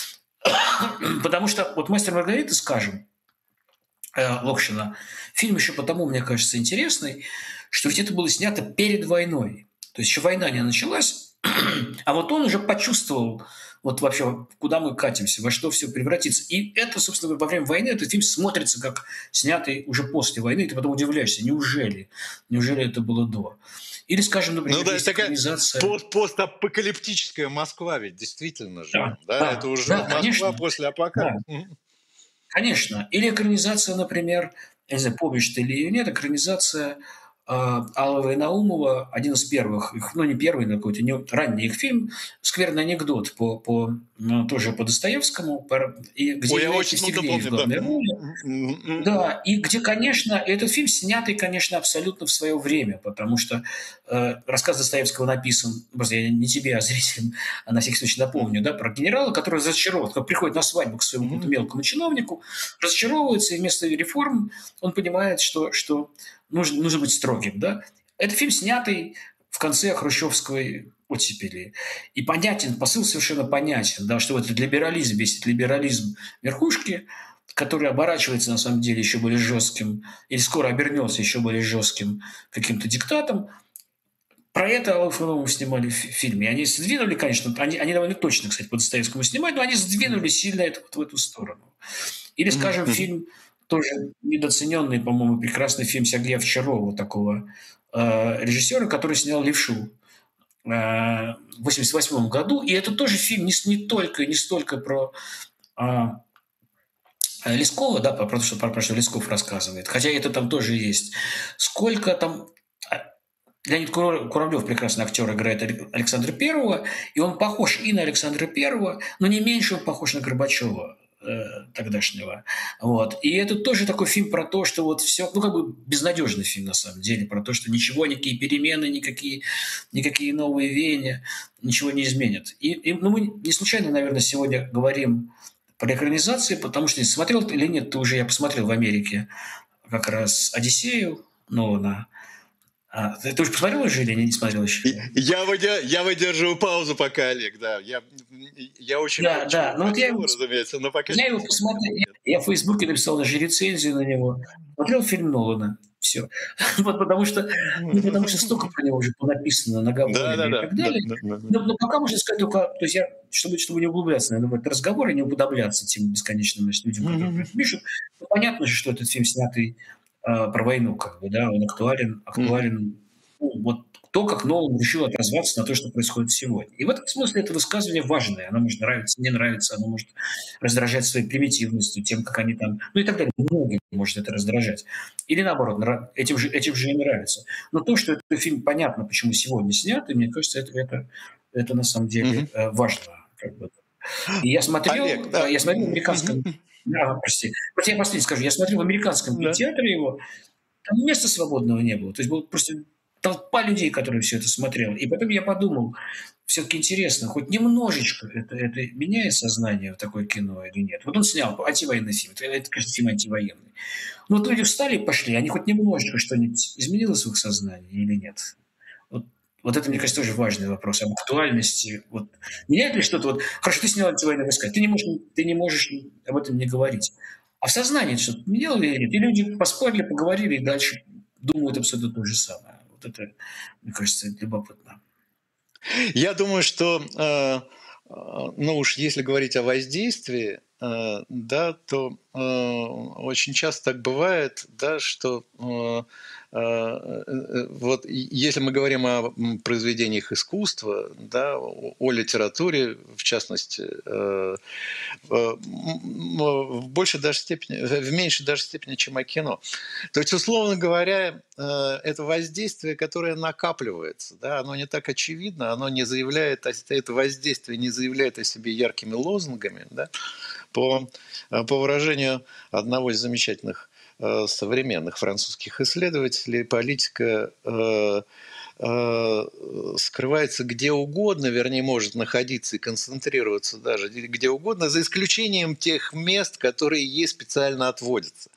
Потому что вот «Мастер и Маргарита», скажем, э, Локшина, фильм еще потому, мне кажется, интересный, что ведь это было снято перед войной. То есть еще война не началась, а вот он уже почувствовал вот вообще, куда мы катимся, во что все превратится. И это, собственно говоря, во время войны этот фильм смотрится как снятый уже после войны, и ты потом удивляешься, неужели? Неужели это было до? Или, скажем, Ну например, да, это есть такая экранизация. пост- постапокалиптическая Москва ведь действительно же. Да, Да, это да, уже да, Москва конечно, после да. апокалипсиса. Конечно. Или экранизация, например, я не знаю, помнишь ты или ее нет, экранизация а, Алова и Наумова, один из первых, их, ну не первый, но какой-то не, ранний их фильм, «Скверный анекдот» по, по, ну, тоже по Достоевскому, по- и где Ой, я Иван очень смутно Евстигнеев в помню, да. главной М, роли. м, м, м, Да, и где, конечно, этот фильм снятый, конечно, абсолютно в свое время, потому что э, рассказ Достоевского написан, просто я не тебе, а зрителям, а на всякий случай напомню, да, про генерала, который разочарован, который приходит на свадьбу к своему какому-то м, мелкому чиновнику, разочаровывается, и вместо реформ он понимает, что, что нужно, нужно быть строгим, да. Это фильм, снятый в конце хрущевской оттепели. И понятен, посыл совершенно понятен, да, что вот этот либерализм, весь этот либерализм верхушки, который оборачивается на самом деле еще более жестким, или скоро обернется еще более жестким каким-то диктатом. Про это Аллу Фролову снимали в фильме. Они сдвинули, конечно, они, они довольно точно, кстати, по Достоевскому снимают, но они сдвинули сильно это вот в эту сторону. Или, м, скажем, м. фильм тоже недооцененный, по-моему, прекрасный фильм Сергея Овчарова, такого э, режиссера, который снял «Левшу» э, в восемьдесят восьмом году. И это тоже фильм не, с- не только, не столько про а, э, Лескова, да, про, про, то, что, про, про что Лесков рассказывает, хотя это там тоже есть. Сколько там... а, Леонид Куравлев, прекрасный актер, играет Александра Первого, и он похож и на Александра Первого, но не меньше он похож на Горбачева э, тогдашнего. Вот. И это тоже такой фильм про то, что вот все, ну, как бы безнадежный фильм на самом деле, про то, что ничего, никакие перемены, никакие, никакие новые веяния, ничего не изменят. И, и ну, мы не случайно, наверное, сегодня говорим про экранизации, потому что смотрел ты или нет, ты уже, я посмотрел в Америке как раз «Одиссею» Нолана. А, ты, ты уже посмотрел уже или не, не смотрел еще? И Я, выдя- я выдерживаю паузу пока, Олег, да. Я, я очень Да, да. хочу, Ну вот я хочу, его, разумеется, но пока я не его посмотрел. посмотрел, я, Нет. я в Фейсбуке написал даже рецензию на него. Смотрел фильм Нолана. Все. Вот потому что, ну, потому что столько про него уже написано, Да, наговорено да, и да, так да, далее. да, да, да. Но, но пока можно сказать только, то есть я, чтобы, чтобы не углубляться, наверное, в этот разговор и не уподобляться тем бесконечным значит, людям, которые про это пишут, ну, понятно же, что этот фильм снятый э, про войну, как бы, да, он актуален, Мгм. актуален, ну, вот то, как Нолан решил отозваться на то, что происходит сегодня. И в этом смысле это высказывание важное. Оно может нравиться, не нравиться, оно может раздражать своей примитивностью, тем, как они там, ну и так далее. Многим может это раздражать. Или наоборот, нра- этим же, этим же и нравится. Но то, что этот фильм понятно, почему сегодня снят, и мне кажется, это, это, это на самом деле Мгм. э, важно. Как бы. И я Олег, смотрел, да. э, я смотрел в Мгм. американском, а, прости, вот я последний скажу, я смотрел в американском Да. кинотеатре его, там места свободного не было. То есть была просто толпа людей, которые все это смотрели. И потом я подумал, все-таки интересно, хоть немножечко это, это меняет сознание в такое кино или нет. Вот он снял антивоенный фильм, это, это конечно, фильм антивоенный. Но вот люди встали и пошли, они хоть немножечко что-нибудь изменилось в их сознании или нет? Вот, вот это, мне кажется, тоже важный вопрос об актуальности. Вот, меняет ли что-то? Вот, хорошо, ты снял антивоенные войска, ты не можешь, ты не можешь об этом не говорить. А в сознании что-то меняло или нет? И люди поспорили, поговорили и дальше думают абсолютно то же самое. Вот это, мне кажется, любопытно. Я думаю, что, э, э, ну уж если говорить о воздействии, э, да, то э, очень часто так бывает, да, что э, э, э, вот и если мы говорим о м, произведениях искусства, да, о, о литературе, в частности, э, в м, в большей даже степени, в меньшей даже степени, чем о кино. То есть, условно говоря, э, это воздействие, которое накапливается, да, оно не так очевидно, оно не заявляет, о с это воздействие не заявляет о себе яркими лозунгами, да. По, э, по выражению одного из замечательных, э, современных французских исследователей, политика, э, э, скрывается где угодно, вернее, может находиться и концентрироваться даже где угодно, за исключением тех мест, которые ей специально отводятся.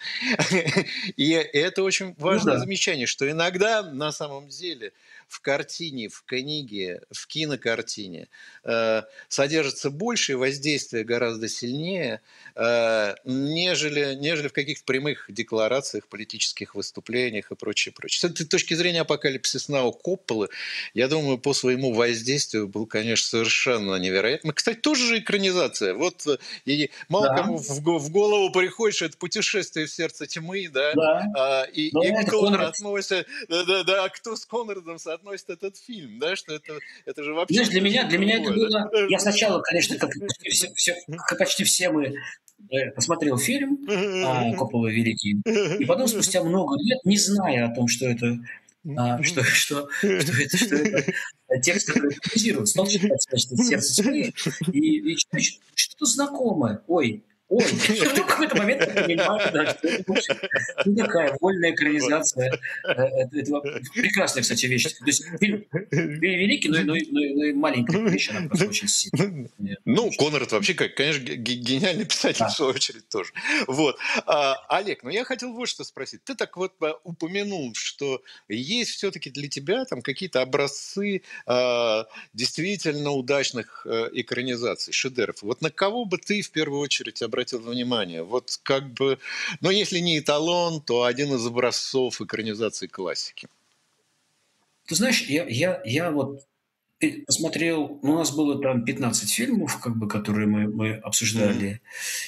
И это очень Ну важное да. замечание, что иногда на самом деле в картине, в книге, в кинокартине э, содержится больше, и воздействие гораздо сильнее, э, нежели, нежели в каких-то прямых декларациях, политических выступлениях и прочее, прочее. С этой точки зрения «Апокалипсис Нау» Копполы, я думаю, по своему воздействию был, конечно, совершенно невероятным. Кстати, тоже же экранизация. Вот э, и мало Да, кому в го- в голову приходит, что это «Путешествие в сердце тьмы», да, да, а, и, да, и это кто Конрад. соотносит, да, да, да, а кто с Конрадом соотносит этот фильм, да, что это, это же вообще Знаешь, для что-то меня, совсем для меня это другое, да? было... Я сначала, конечно, как почти все, все- как почти все мы, э, посмотрел фильм а, Коппола «Великий», и потом, спустя много лет, не зная о том, что это, а, что, что, что это, что это текст, который экранизирует, стал читать, значит, «Сердце тьмы», и, и читаю, что- что-то знакомое. Ой, ой. И вдруг в какой-то момент я понимаю, да, что это, в общем, ну, такая вольная экранизация. э, э, этого. Прекрасная, кстати, вещь. То есть фильм великий, но, но, но, но и маленькая вещь, она просто очень сильная. Ну, Конрад вообще, как, конечно, ге- ге- гениальный писатель в Да. свою очередь тоже. Вот. А, Олег, ну я хотел вот что спросить. Ты так вот а, упомянул, что есть все-таки для тебя там какие-то образцы а, действительно удачных э, экранизаций, шедевров. Вот на кого бы ты в первую очередь обратил внимание? Вот как бы, ну если не эталон, то один из образцов экранизации классики. Ты знаешь, я, я, я вот э, посмотрел, ну, у нас было там пятнадцать фильмов, как бы, которые мы, мы Мгм. обсуждали,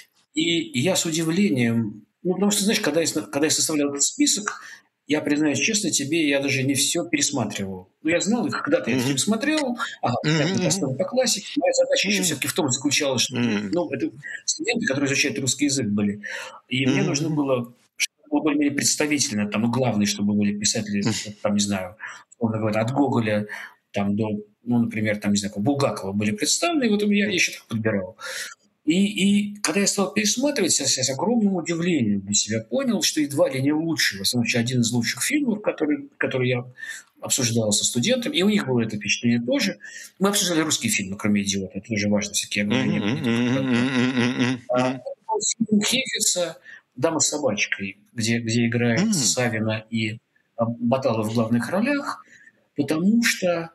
и я с удивлением, ну, потому что, знаешь, когда я, сна- когда я составлял этот список, я признаюсь честно тебе, я даже не все пересматривал. Ну, я знал, и когда-то я этот фильм Мгм. смотрел, ага, понятно, это Мгм. основа по классике. Моя задача еще Мгм. все-таки в том заключалась, что, Мгм. ну, это студенты, которые изучают русский язык были. И мне нужно Мгм. было, чтобы было более-менее представительно, там, ну, главное, чтобы были писатели, вот, там, не знаю, условно говоря, от Гоголя там до, ну, например, там, не знаю, Булгакова были представлены, и вот у меня я еще так подбирал. И, и когда я стал пересматривать, я, я с огромным удивлением для себя понял, что едва ли не лучший, во всяком случае, один из лучших фильмов, который, который я обсуждал со студентами, и у них было это впечатление тоже. Мы обсуждали русские фильмы, кроме «Идиота», это тоже важно, все-таки я говорю Мгм, не, мгм, не только про мгм, то. мгм, А, мгм, это был фильм Хефица «Дама с собачкой», где, где играет мгм. Савина и а, Баталов в главных ролях, потому что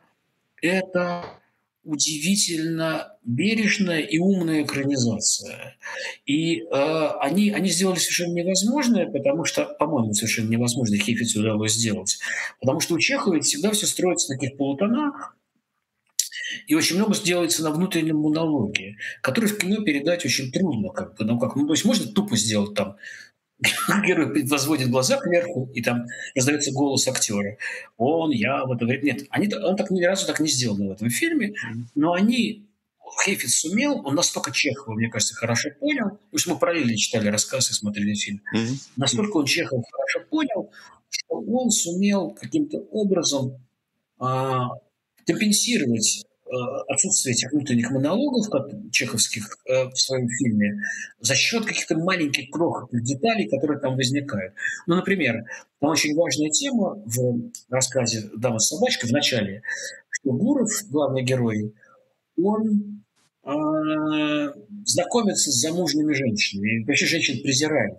это удивительно бережная и умная экранизация. И э, они, они сделали совершенно невозможное, потому что, по-моему, совершенно невозможно Хефицу удалось сделать. Потому что у Чехова ведь всегда все строится на таких полутонах, и очень много делается на внутреннем монологе, который в кино передать очень трудно. Как бы, ну, как, ну, то есть можно тупо сделать там герой возводит глаза кверху, и там раздается голос актера. Он, я в это время... Нет, они, он так ни разу так не сделал в этом фильме, Мгм. но они... Хейфиц сумел, он настолько Чехова, мне кажется, хорошо понял, потому что мы параллельно читали рассказ и смотрели фильм, Мгм. настолько он Чехова хорошо понял, что он сумел каким-то образом а, компенсировать а, отсутствие этих внутренних монологов как чеховских а, в своем фильме за счет каких-то маленьких крохотных деталей, которые там возникают. Ну, например, там очень важная тема в рассказе «Дама с собачкой» в начале, что Гуров, главный герой, он э, знакомится с замужними женщинами, и вообще женщин презирает.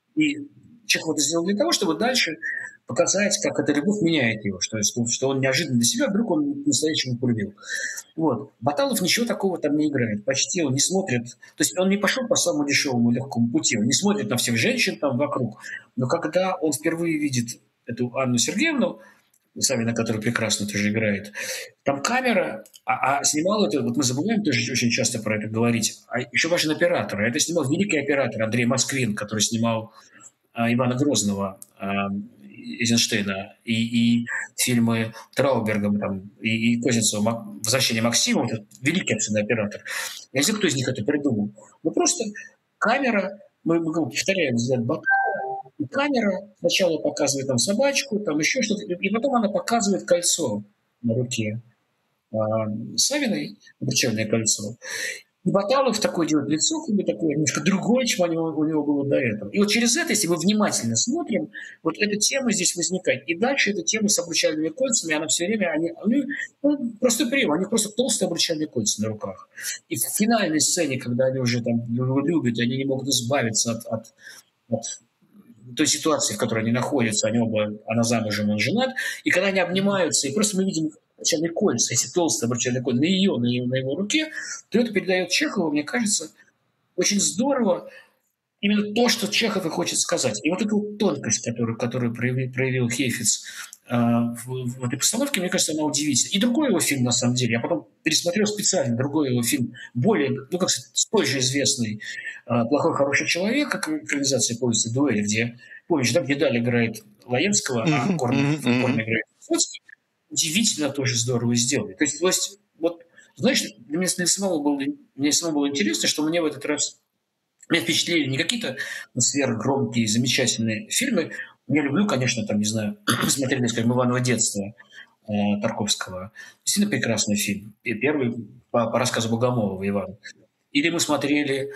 И Чехов это сделал для того, чтобы дальше показать, как эта любовь меняет его, что, что, что он неожиданно для себя, вдруг он по-настоящему полюбил. Вот. Баталов ничего такого там не играет, почти он не смотрит, то есть он не пошел по самому дешевому легкому пути, он не смотрит на всех женщин там вокруг, но когда он впервые видит эту Анну Сергеевну, Савина, который прекрасно тоже играет, там камера, а, а снимал это, вот мы забываем тоже очень часто про это говорить, а еще важен оператор, а это снимал великий оператор Андрей Москвин, который снимал а, Ивана Грозного, а, Эйзенштейна, и, и фильмы Трауберга там, и, и Козинцева «Возвращение Максима», это великий абсолютно оператор. Я не знаю, кто из них это придумал. Ну просто камера, мы, мы повторяем взгляд Баталова, и камера сначала показывает там собачку, там еще что-то, и потом она показывает кольцо на руке а, Савиной, обручальное кольцо. И Баталов такое делает лицо, как бы такое, немножко другое, чем у него, у него было до этого. И вот через это, если мы внимательно смотрим, вот эта тема здесь возникает. И дальше эта тема с обручальными кольцами, она все время, они, они ну, простой прием, они просто толстые обручальные кольца на руках. И в финальной сцене, когда они уже там любят, они не могут избавиться от, от, от той ситуации, в которой они находятся, они оба, она замужем, он женат, и когда они обнимаются, и просто мы видим обручальные кольца, если толстые обручальные кольца на ее, на, ее, на его руке, то это передает Чехову, мне кажется, очень здорово именно то, что Чехов и хочет сказать. И вот эту тонкость, которую, которую проявил, проявил Хейфиц э, в, в этой постановке, мне кажется, она удивительна. И другой его фильм, на самом деле, я потом пересмотрел специально другой его фильм, более, ну, как сказать, столь же известный э, «Плохой, хороший человек», как экранизация повести «Дуэль», где, помнишь, да, где Даль играет Лаенского, а Корн, Корн играет Высоцкий. Удивительно тоже здорово сделали. То есть, то есть вот, знаешь, для меня, для самого было, мне самому было интересно, что мне в этот раз меня впечатлили не какие-то сверхгромкие, замечательные фильмы. Я люблю, конечно, там, не знаю, смотрели, скажем, «Иваново детство» э, Тарковского. Действительно прекрасный фильм. И первый по, по рассказу Богомолова Ивана. Или мы смотрели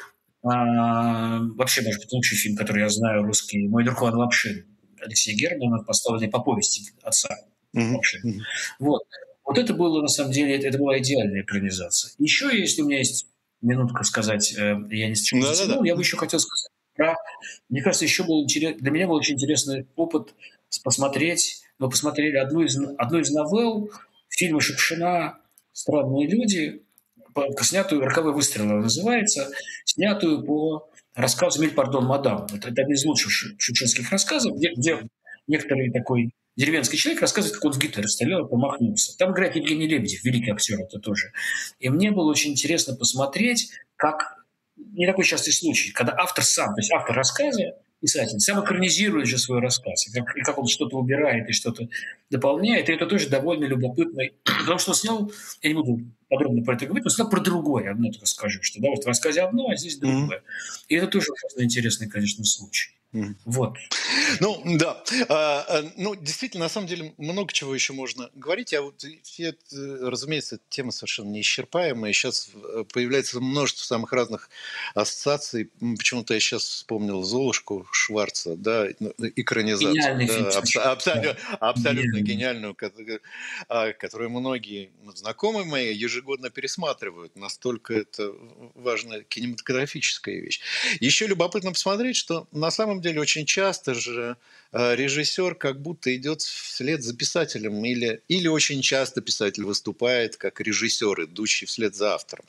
а, вообще, может быть, лучший фильм, который я знаю, русский, «Мой друг Иван Лапшин» Алексея Германа, поставленный по повести отца Лапшина. Mm-hmm. Вот. Вот это было, на самом деле, это, это была идеальная экранизация. Еще, если у меня есть минутка сказать, э, я не слишком да, затянул, да, да. я бы еще хотел сказать про... Мне кажется, еще был интерес... для меня был очень интересный опыт посмотреть. Мы посмотрели одну из, одну из новелл фильма Шукшина «Странные люди», по, снятую «Роковой выстрел» называется, снятую по рассказу «Миль, пардон, мадам». Это, это один из лучших шукшинских рассказов, где, где некоторый такой деревенский человек рассказывает, как он с гитарой стрелял и промахнулся. Там играет Евгений Лебедев, великий актер это тоже. И мне было очень интересно посмотреть, как... Не такой частый случай, когда автор сам, то есть автор рассказа, писатель, сам экранизирует же свой рассказ, и как, и как он что-то убирает и что-то дополняет. И это тоже довольно любопытно. Потому что он снял, я не буду подробно про это говорить, но снял про другое, одно только скажу, что да, вот в рассказе одно, а здесь другое. Mm-hmm. И это тоже ужасно интересный, конечно, случай. Mm. Вот. Ну, да. А, ну, действительно, на самом деле, много чего еще можно говорить. А вот, я, разумеется, эта тема совершенно неисчерпаемая. Сейчас появляется множество самых разных ассоциаций. Почему-то я сейчас вспомнил «Золушку» Шварца, да, экранизацию. Гениальный да, фильм. Абсо- абсолютно, абсолютно гениальную, которую многие знакомые мои ежегодно пересматривают. Настолько это важная кинематографическая вещь. Еще любопытно посмотреть, что на самом деле очень часто же режиссер как будто идет вслед за писателем, или, или очень часто писатель выступает как режиссер, идущий вслед за автором.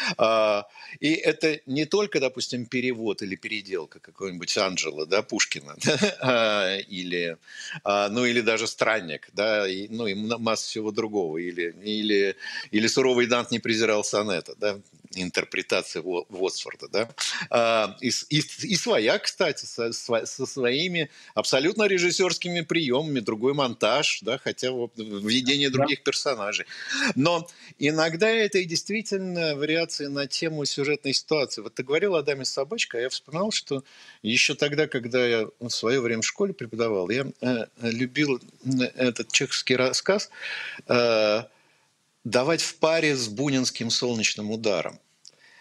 И это не только, допустим, перевод или переделка какой-нибудь Анджела, да, Пушкина, да, или, ну, или даже «Странник», да, и, ну и масса всего другого, или, или, или «Суровый Дант не презирал сонета», да, интерпретация Уотсворта, да, и, и, и своя, кстати, со, со своими абсолютно режиссерскими приемами, другой монтаж, да, хотя введение других персонажей. Но иногда это и действительно вариации на тему сюжетной ситуации. Вот ты говорил о «Даме с собачкой», а я вспоминал, что еще тогда, когда я в свое время в школе преподавал, я э, любил этот чеховский рассказ э, давать в паре с бунинским «Солнечным ударом».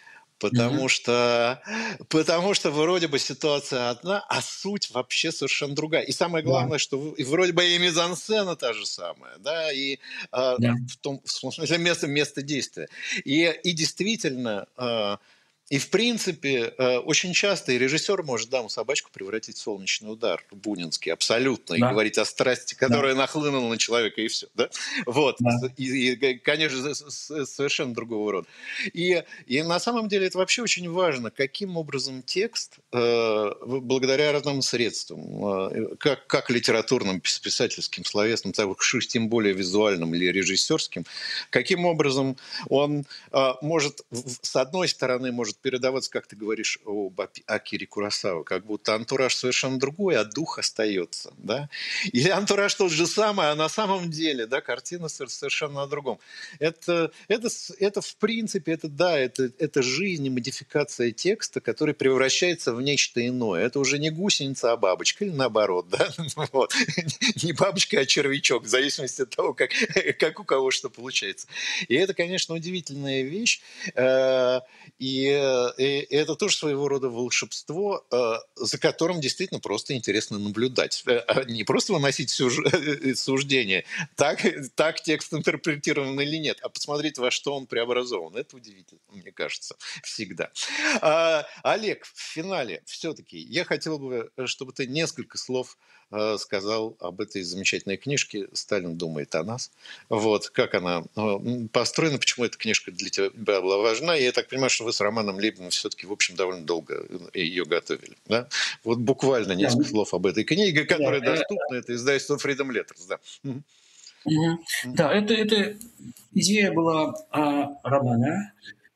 потому Мгм. что, потому что вроде бы ситуация одна, а суть вообще совершенно другая. И самое Да, главное, что в- и вроде бы и мизансцена та же самая, да, и а, да. в том в смысле место, место действия. И, и действительно, а, и в принципе, э, очень часто и режиссер может даму собачку превратить в солнечный удар, бунинский, абсолютно, и Да, говорить о страсти, да, которая нахлынула на человека, и все. Да? Вот. да. И, и, конечно, с- с- совершенно другого рода. И, и на самом деле это вообще очень важно, каким образом текст, э, в- благодаря разным средствам, э, как, как литературным, пис- писательским, словесным, так уж тем более визуальным или режиссерским, каким образом он а, может, в- с одной стороны, может передаваться, как ты говоришь об Аки- Акире Куросава, как будто антураж совершенно другой, а дух остается, да? Или антураж тот же самый, а на самом деле, да, картина сор- совершенно о другом. Это, это, с- это в принципе, это да, это, это жизнь и модификация текста, который превращается в нечто иное. Это уже не гусеница, а бабочка, или наоборот, да? Вот. Не бабочка, а червячок, в зависимости от того, как, как у кого что получается. И это, конечно, удивительная вещь. Э, И, э, и это тоже своего рода волшебство, э, за которым действительно просто интересно наблюдать. Э, а Не просто выносить сюж- суждение, так, так текст интерпретирован или нет, а посмотреть, во что он преобразован. Это удивительно, мне кажется, всегда. А, Олег, в финале все-таки я хотел бы, э, чтобы ты несколько слов э, сказал об этой замечательной книжке «Сталин думает о нас». Вот, как она э, м, построена, почему эта книжка для тебя была важна. И я так понимаю, что вы с Романом Лейбом все-таки, в общем, довольно долго ее готовили. Да? Вот буквально Да, несколько слов об этой книге, да, которая э, доступна. Это издательство Freedom Letters. Да. Мгм. мгм. Мгм. Да, это, это идея была а, романа,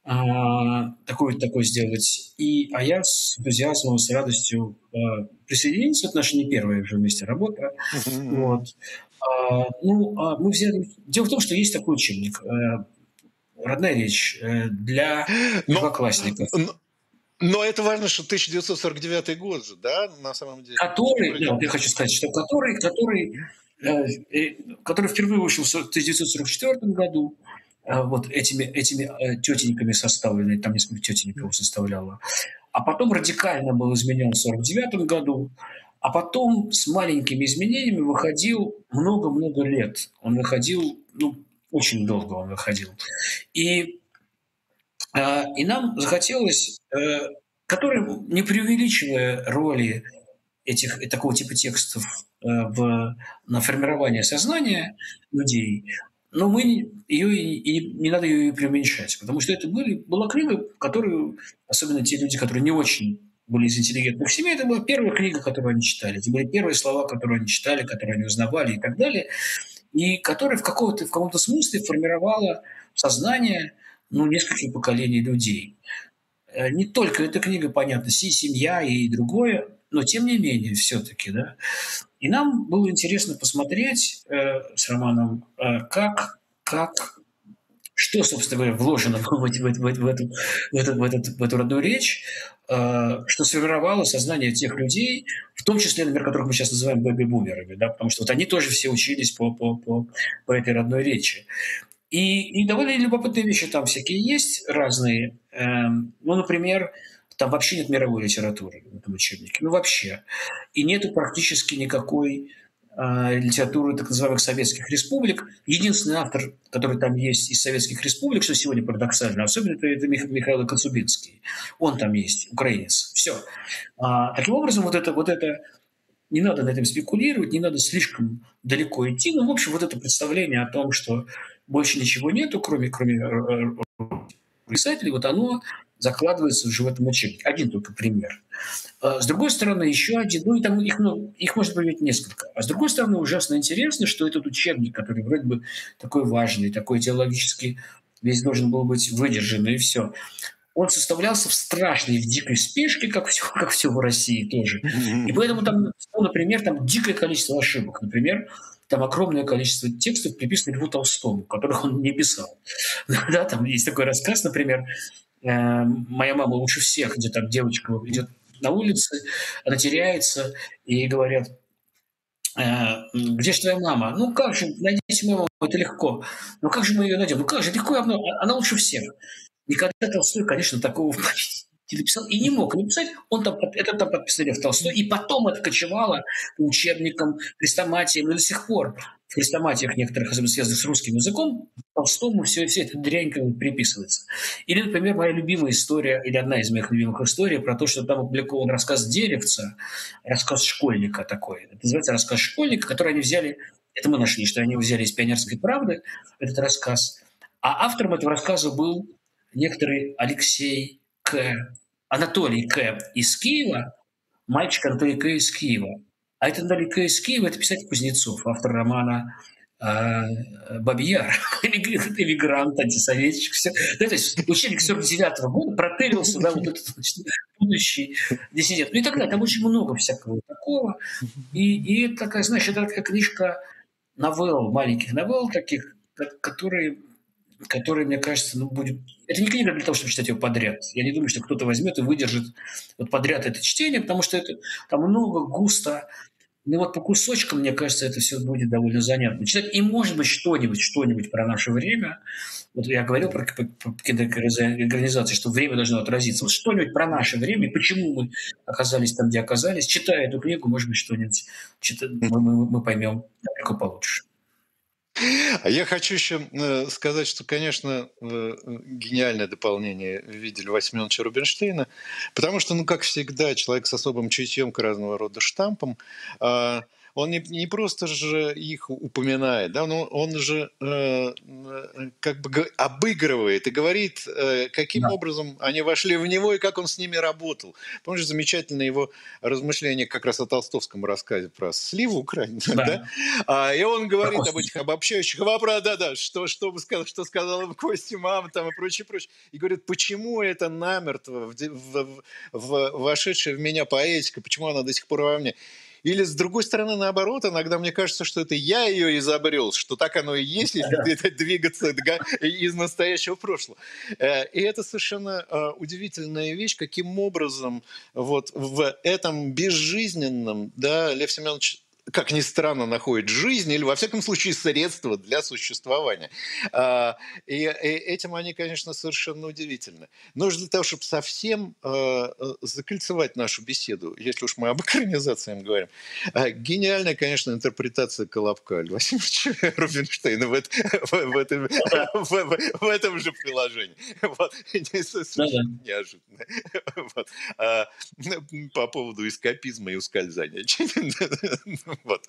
а, такой, такой сделать. И, а я с энтузиазмом, с радостью а, присоединился. Это наша не первая уже вместе работа. Мгм. Вот. А, ну, а мы взяли... Дело в том, что есть такой учебник э, «Родная речь» э, для Но, первоклассников, но, но это важно, что тысяча девятьсот сорок девятый год же, да, на самом деле. который, да, Причем вот я хочу сказать, что который, который, э, э, который впервые вышел в тысяча девятьсот сорок четвёртом году, э, вот этими, этими э, тетеньками составленный, там несколько тетенек его составляло, а потом радикально был изменен в сорок девятом году, а потом с маленькими изменениями выходил много-много лет. Он выходил, ну, очень долго он выходил. И а, и нам захотелось, э, который, не преувеличивая роли этих и такого типа текстов э, в, на формирование сознания людей, но мы не- ее и, и не надо ее и преуменьшать, потому что это были, была книга, которую, особенно те люди, которые не очень были из интеллигентных семей, это была первая книга, которую они читали, это были первые слова, которые они читали, которые они узнавали и так далее, и которая в, каком-то, в каком-то смысле формировала сознание ну, нескольких поколений людей. Э, Не только эта книга, понятно, «Си», «Семья» и другое, но тем не менее все-таки, да. И нам было интересно посмотреть э, с Романом, э, как, как, что, собственно говоря, вложено в, эти- в, эти- в, эти- в эту, в, эту, в, этот- в эту родную речь, э, что сформировало сознание тех людей, в том числе, например, которых мы сейчас называем бэби-бумерами, да, потому что вот они тоже все учились по, по, по, по этой родной речи. И, и довольно любопытные вещи там всякие есть разные. Эм, ну, например, там вообще нет мировой литературы в этом учебнике. Ну, вообще. И нету практически никакой э, литературы так называемых советских республик. Единственный автор, который там есть из советских республик, что сегодня парадоксально, особенно это, это Мих- Михаил Коцубинский. Он там есть, украинец. Все. А, таким образом, вот это, вот это не надо на этом спекулировать, не надо слишком далеко идти. Ну, в общем, вот это представление о том, что больше ничего нету, кроме, кроме э, э, писателей, вот оно закладывается уже в этом учебнике. Один только пример. А с другой стороны, еще один, ну, и там их, ну, их может быть несколько. А с другой стороны, ужасно интересно, что этот учебник, который вроде бы такой важный, такой идеологически весь должен был быть выдержан, и все. Он составлялся в страшной, в дикой спешке, как все, как все в России тоже. И поэтому там, ну, например, там дикое количество ошибок. Например, там огромное количество текстов приписано Льву Толстому, которых он не писал. Да, там есть такой рассказ, например, э, «Моя мама лучше всех», где там девочка идет на улице, она теряется, и говорят, э, где же твоя мама? Ну как же, найдите мою маму, это легко. Ну как же мы ее найдем? Ну как же, легко, она, она лучше всех. Никогда Толстой, конечно, такого не написал и не мог написать. Он там, это там подписал Лев Толстой, и потом это кочевало по учебникам, хрестоматиям, и до сих пор в хрестоматиях некоторых, особенно связанных с русским языком, Толстому все, все это дрянь приписывается. Или, например, моя любимая история, или одна из моих любимых историй про то, что там опубликован рассказ Деревца, рассказ школьника такой. Это называется рассказ школьника, который они взяли, это мы нашли, что они его взяли из «Пионерской правды», этот рассказ. А автором этого рассказа был некоторый Алексей К. Анатолий К. из Киева, мальчик Анатолий К. из Киева. А это Анатолий К. из Киева – это писатель Кузнецов, автор романа э, «Бабий Яр», эмигрант, антисоветчик. Все. Да, то есть учебник сорок девятого года протырился, да, вот этот, значит, будущий диссидент. Ну и так далее. Там очень много всякого такого. И, и это такая, знаешь, это такая книжка новелл, маленьких новелл таких, которые... который, мне кажется, ну, будет... Это не книга для того, чтобы читать ее подряд. Я не думаю, что кто-то возьмет и выдержит вот подряд это чтение, потому что это, там много, густо. Ну вот по кусочкам, мне кажется, это все будет довольно занятно. Читать и, может быть, что-нибудь, что-нибудь про наше время. Вот я говорил про, про, про киноэкранизации, что время должно отразиться. Вот что-нибудь про наше время, почему мы оказались там, где оказались. Читая эту книгу, может быть, что-нибудь читать, мы, мы, мы поймем далеко получше. А я хочу еще э, сказать, что, конечно, э, гениальное дополнение видели Льва Семеновича Рубинштейна, потому что, ну, как всегда, человек с особым чутьем к разного рода штампам, а, он не, не просто же их упоминает, да, но он же э, э, как бы г- обыгрывает и говорит, э, каким Да. образом они вошли в него и как он с ними работал. Помнишь замечательное его размышление как раз о толстовском рассказе про сливу украинную, Да. да? А, и он говорит Про об этих обобщающих вопросах, да-да, что, что, бы сказал, что сказала бы Кости мама там и прочее, прочее. И говорит, почему это намертво в, де- в- в- в- вошедшая в меня поэтика, почему она до сих пор во мне? Или, с другой стороны, наоборот, иногда мне кажется, что это я ее изобрел, что так оно и есть, если Да. д- двигаться дга- из настоящего в прошлое. Э, И это совершенно э, удивительная вещь, каким образом вот в этом безжизненном, да, Лев Семенович, как ни странно, находит жизнь или, во всяком случае, средства для существования. А, И, и этим они, конечно, совершенно удивительны. Но для того, чтобы совсем э, э, закольцевать нашу беседу, если уж мы об экранизациях говорим, э, гениальная, конечно, интерпретация «Колобка» Льва Семеновича Рубинштейна в, эт- в- в этом, в, в- в этом же приложении. Вот. Не- Да, да. Совершенно неожиданно. Вот. А, по поводу эскапизма и ускользания. Вот.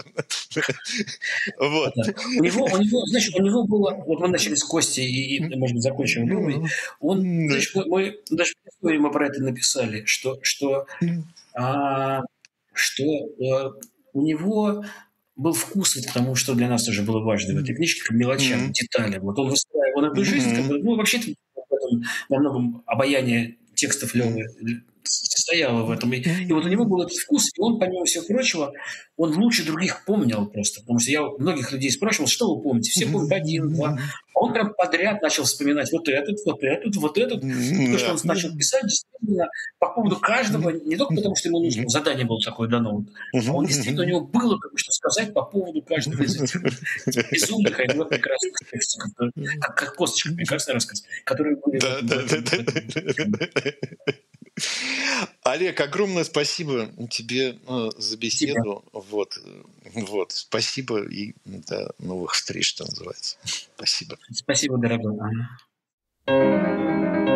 Вот. Да. У него, у него, знаешь, у него было, вот мы начали с Кости и, и, может быть, закончим Левой. Он, Да. знаешь, мы, мы даже в истории мы про это написали, что, что, а, что а, у него был вкус к тому, что для нас тоже было важно в этой книжке, к мелочам, к Мгм. деталям. Вот он выстраивал эту жизнь, как Мгм. бы, ну, вообще-то в этом во многом обаяние текстов Мгм. Левы состояло в этом. И, и вот у него был этот вкус, и он, помимо всего прочего, он лучше других помнил просто. Потому что я у многих людей спрашивал, что вы помните? Все помнят один, два. А он прям подряд начал вспоминать вот этот, вот этот, вот этот. И то, что Да. он начал писать, действительно, по поводу каждого, не только потому, что ему нужно, задание было такое дано, а он действительно, у него было как бы что сказать по поводу каждого из этих, этих безумных, а иногда прекрасных текстов. Как, как «Косточка», прекрасный рассказ, которые были в Да, этом, в да, да, этом, в этом. да. Олег, огромное спасибо тебе э, за Тебе. беседу. Вот, э, вот, спасибо и до новых встреч, что называется. Спасибо. Спасибо, дорогой. Ага.